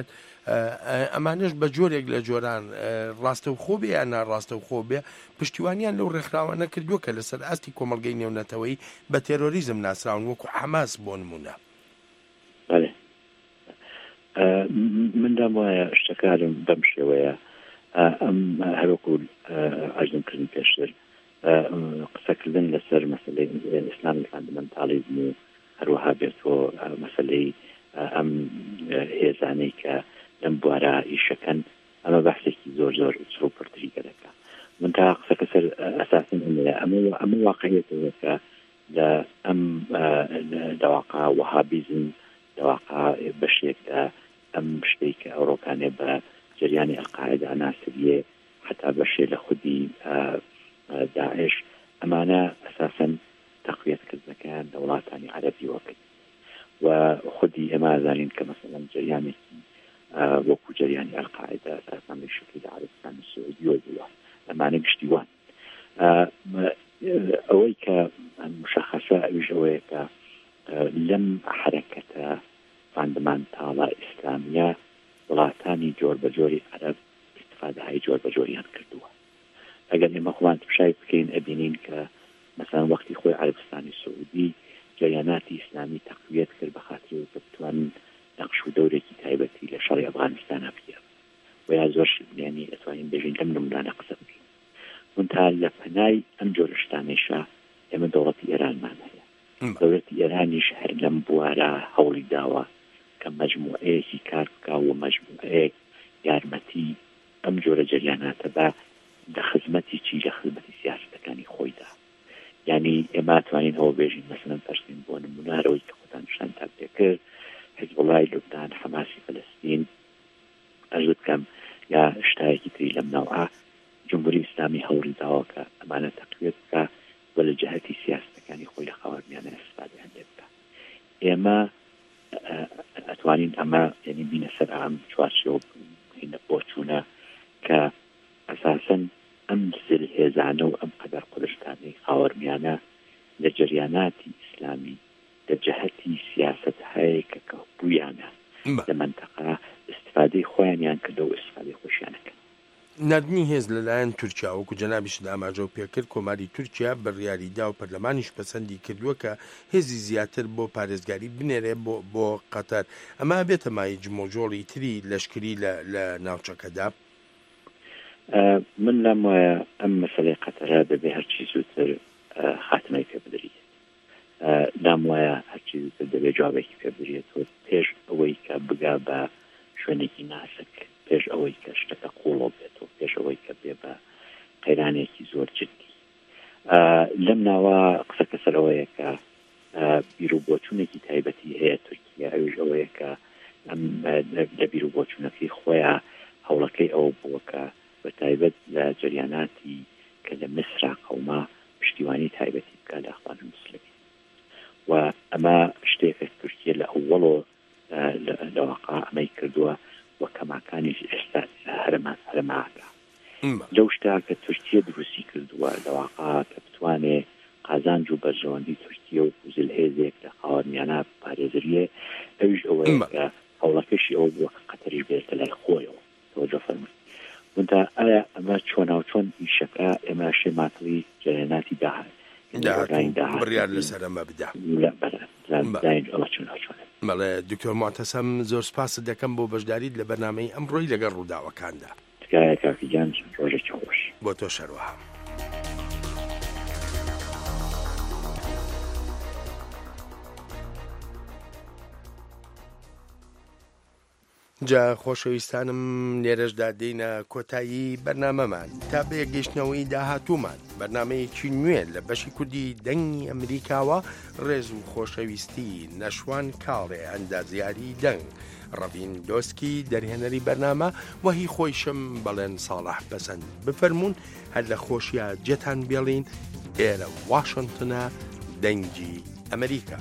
ئەمانش بە جۆرێک لە جۆران ڕاستە و خۆ بێ یان ناڕاستە و خۆ بێ پشتیوانیان لەو ڕێکخراوانە کردووە کە لەسەر ئاستی کۆمەڵگەی نێونەتەوەی بە تێرۆریزم ناسراون وەکو حەماس بۆ نمونە. من دام وایە شتەکارم بەم شێوەیە ئەم هەروەکو ئاژنمکردن پێشتر قسەکردن لەسەر مەسەلەی ئیسلامی فاندامنتالیزم و هەروەها بێتەوە مەسەلەی ئەم هێزانەی کە لەم بوارە ئیشەکەن ئەمە بەحسێکی زۆر زۆر چڕ پرتری گەرەکە. من تا قسەکە سەر ئەساسن ئەمە ئەمە واقعیەتەوە کە لە ئەم دەواقع وەهابیزم دەواقع بەشێکە ئەم شتێک کە ئەوڕۆکانێ بە جریانی ئەلقاعیدا ناسریە حتا بەشێ لە خودی داعش ئەمانە ئەساسەن تەقویەتکردنەکەیان لە وڵاتانی عەرەبی وەکرد و خودی ئێمە ئازانین کە مەسەڵەن جریانێکی وەکو جریانی ئەلقاعیدا ئەساسەن لە شکلی لە عەرەبستانی سعودیەوە بووە ئەمانە گشتیوان ئەوەی کە مشەخەسە ئەویش ئەوەیە کە لەم حرەکەتە فاندامنتاڵە ئیسلامیە وڵاتانی جۆر بە جۆری عەرەب استفادەهای جۆر بە جۆریان کردووە. ئەگەر ئێمە خۆمان تماشای بکەین ئەبینین کە مەسەڵەن وەختی خۆی عەرەبستانی سعودی جریاناتی ئیسلامی تەقویەت کرد بە خاطرەوەی کە بتوانن نەقش و دەورێکی تایبەتی لە شەڕی ئەفغانستانە بکەن و یا زۆر یعنی ئەتوانین بێژین لەم نمونانە قسە بکەین. منتها لە پەنای ئەم جۆرە شتانەیشە ئێمە دەوڵەتی ئێرانمان هەیە. دەوڵەتی ئێرانیش هەر لەم بوارە هەوڵی داوە کە مەجموعەیەکی کار بکا و مەجموعەیەک یارمەتی ئەم جۆرە جریاناتە بە لە خزمەتی چی لە خزمەتی سیاسەتەکانی خۆیدا. یعنی ئێمە توانین هەوە بێژین مەسەڵەن پەرسین بۆ نمونارەوەی کە خۆتان شان تا پێکرد حیزبوڵای لوبنان حەماسی فەلەستین ئەرز بکەم یا شتایەکی تری لەم ناوعە جمهوری ئیسلامی هەوڵی داوە کە ئەمانە تەقویەت بکە و لە جەهەتی سیاسەتەکانی خۆی لە خاوەنیانە ئیستفادەیان لێ بکە. ئێمە ئەتوانین ئەمە یعنی بینە سەر ئەم چوارچێوە بینە بۆ چوونە کە ئەساسەن ئەم زلهێزانە و ئەم قەدەر قودرتانەی خاوەرمیانە لە جریاناتی ئیسلامی لە جەهەتی سیاست هەیە کە بوویانە لە منتەقە استفادەی خۆیانیان کردە و استفادەی خۆشیانەکەن. نردنی هێز لەلایەن تورکیا وەکو جەنابیش ئاماژە و پێکرد کۆماری تورکیا بڕیاریدا و پەرلەمانیش پەسەندی کردووە کە هێزی زیاتر بۆ پارێزگاری بنێرێ بۆ بۆ قەتەر. ئەمە بێتە مای جمۆژۆڵی تری لەشکری لە ناوچەکەدا. من لام وایە ئەم مەسەلەی قەتەرە دەبێ هەرچی زووتر خاتمەی پێ بدرێت. لام وایە هەرچی زووتر دەبێ جوابێکی پێ بدرێتەوە پێش ئەوەی کە بگا بە شوێنێکی ناسک، پێش ئەوەی کە شتەکە قوڵۆ بێتەوە، پێش ئەوەی کە بێ بە قەیرانێکی زۆر جدی. لەم ناوە قسەکە سەرەوەیە کە بیرروبۆچوونێکی تایبەتی هەیە تورکیا ئەوش ئەوەیە کە لە بیرروبۆچوونەکەی خۆیان هەوڵەکەی ئەوە بووە کە بە تایبەت لە جریاناتی کە لە مسرا قەوما پشتیوانی تایبەتی بکە لە ئەخوان موسڵمی و ئەمە شتێکە تورکیا لە ئەووەڵۆ لە واقع ئەمەی کردووە وە کەماکانی ئێستا هەرمان هەرماکە لەو شتا کە تورکیا دروستی کردووە لە واقع کە بتوانێ قازانج و بەرژەوەندی تورکیا و زلهێزێک لە خاوەنیانە پارێزریە ئەوش ئەوەیە کە هەوڵەکەشی ئەوە بووە کە قەتەریش بێتە لای خۆیەوە تۆجە فەرمووی. وانتا ئایا ئەمە چۆن و چۆن ئیشەکە ئێمە شێماتڵی جەرێناتی داهات بڕیار لەسەر ئەمە بدا. بەڵێ دکتۆر معتەسەم زۆر سپاست دەکەم بۆ بەشداریت لە بەرنامەی ئەمڕۆی لەگەڵ ڕووداوەکاندا. تکایە کاکیجان ڕۆژێکی خۆش بۆ تۆ شەروەها. جا خۆشەویستانم لێرەشدا دێینە کۆتایی بەرنامەمان تا بە یەکگەشتنەوەی داهاتوومان بەرنمەیەکی نوێ لە بەشی کوردی دەنگی ئەمریکاوە ڕێز و خۆشەویستی نەشوان کاڵێ ئەندازیاری دەنگ ڕەڤین دۆسکی دەرهێنەری بەرنامە وەهی خۆیشم بەڵێن ساڵح بەسەند بفەرمونون هەر لە خۆشیە جێتان بێڵین ئێرە واشنگتنە دەنگی ئەمریکا.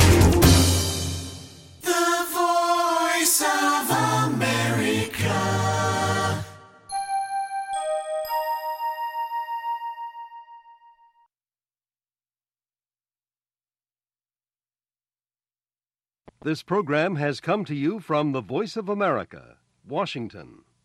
The Voice of America. This program has come to you from the Voice of America, Washington.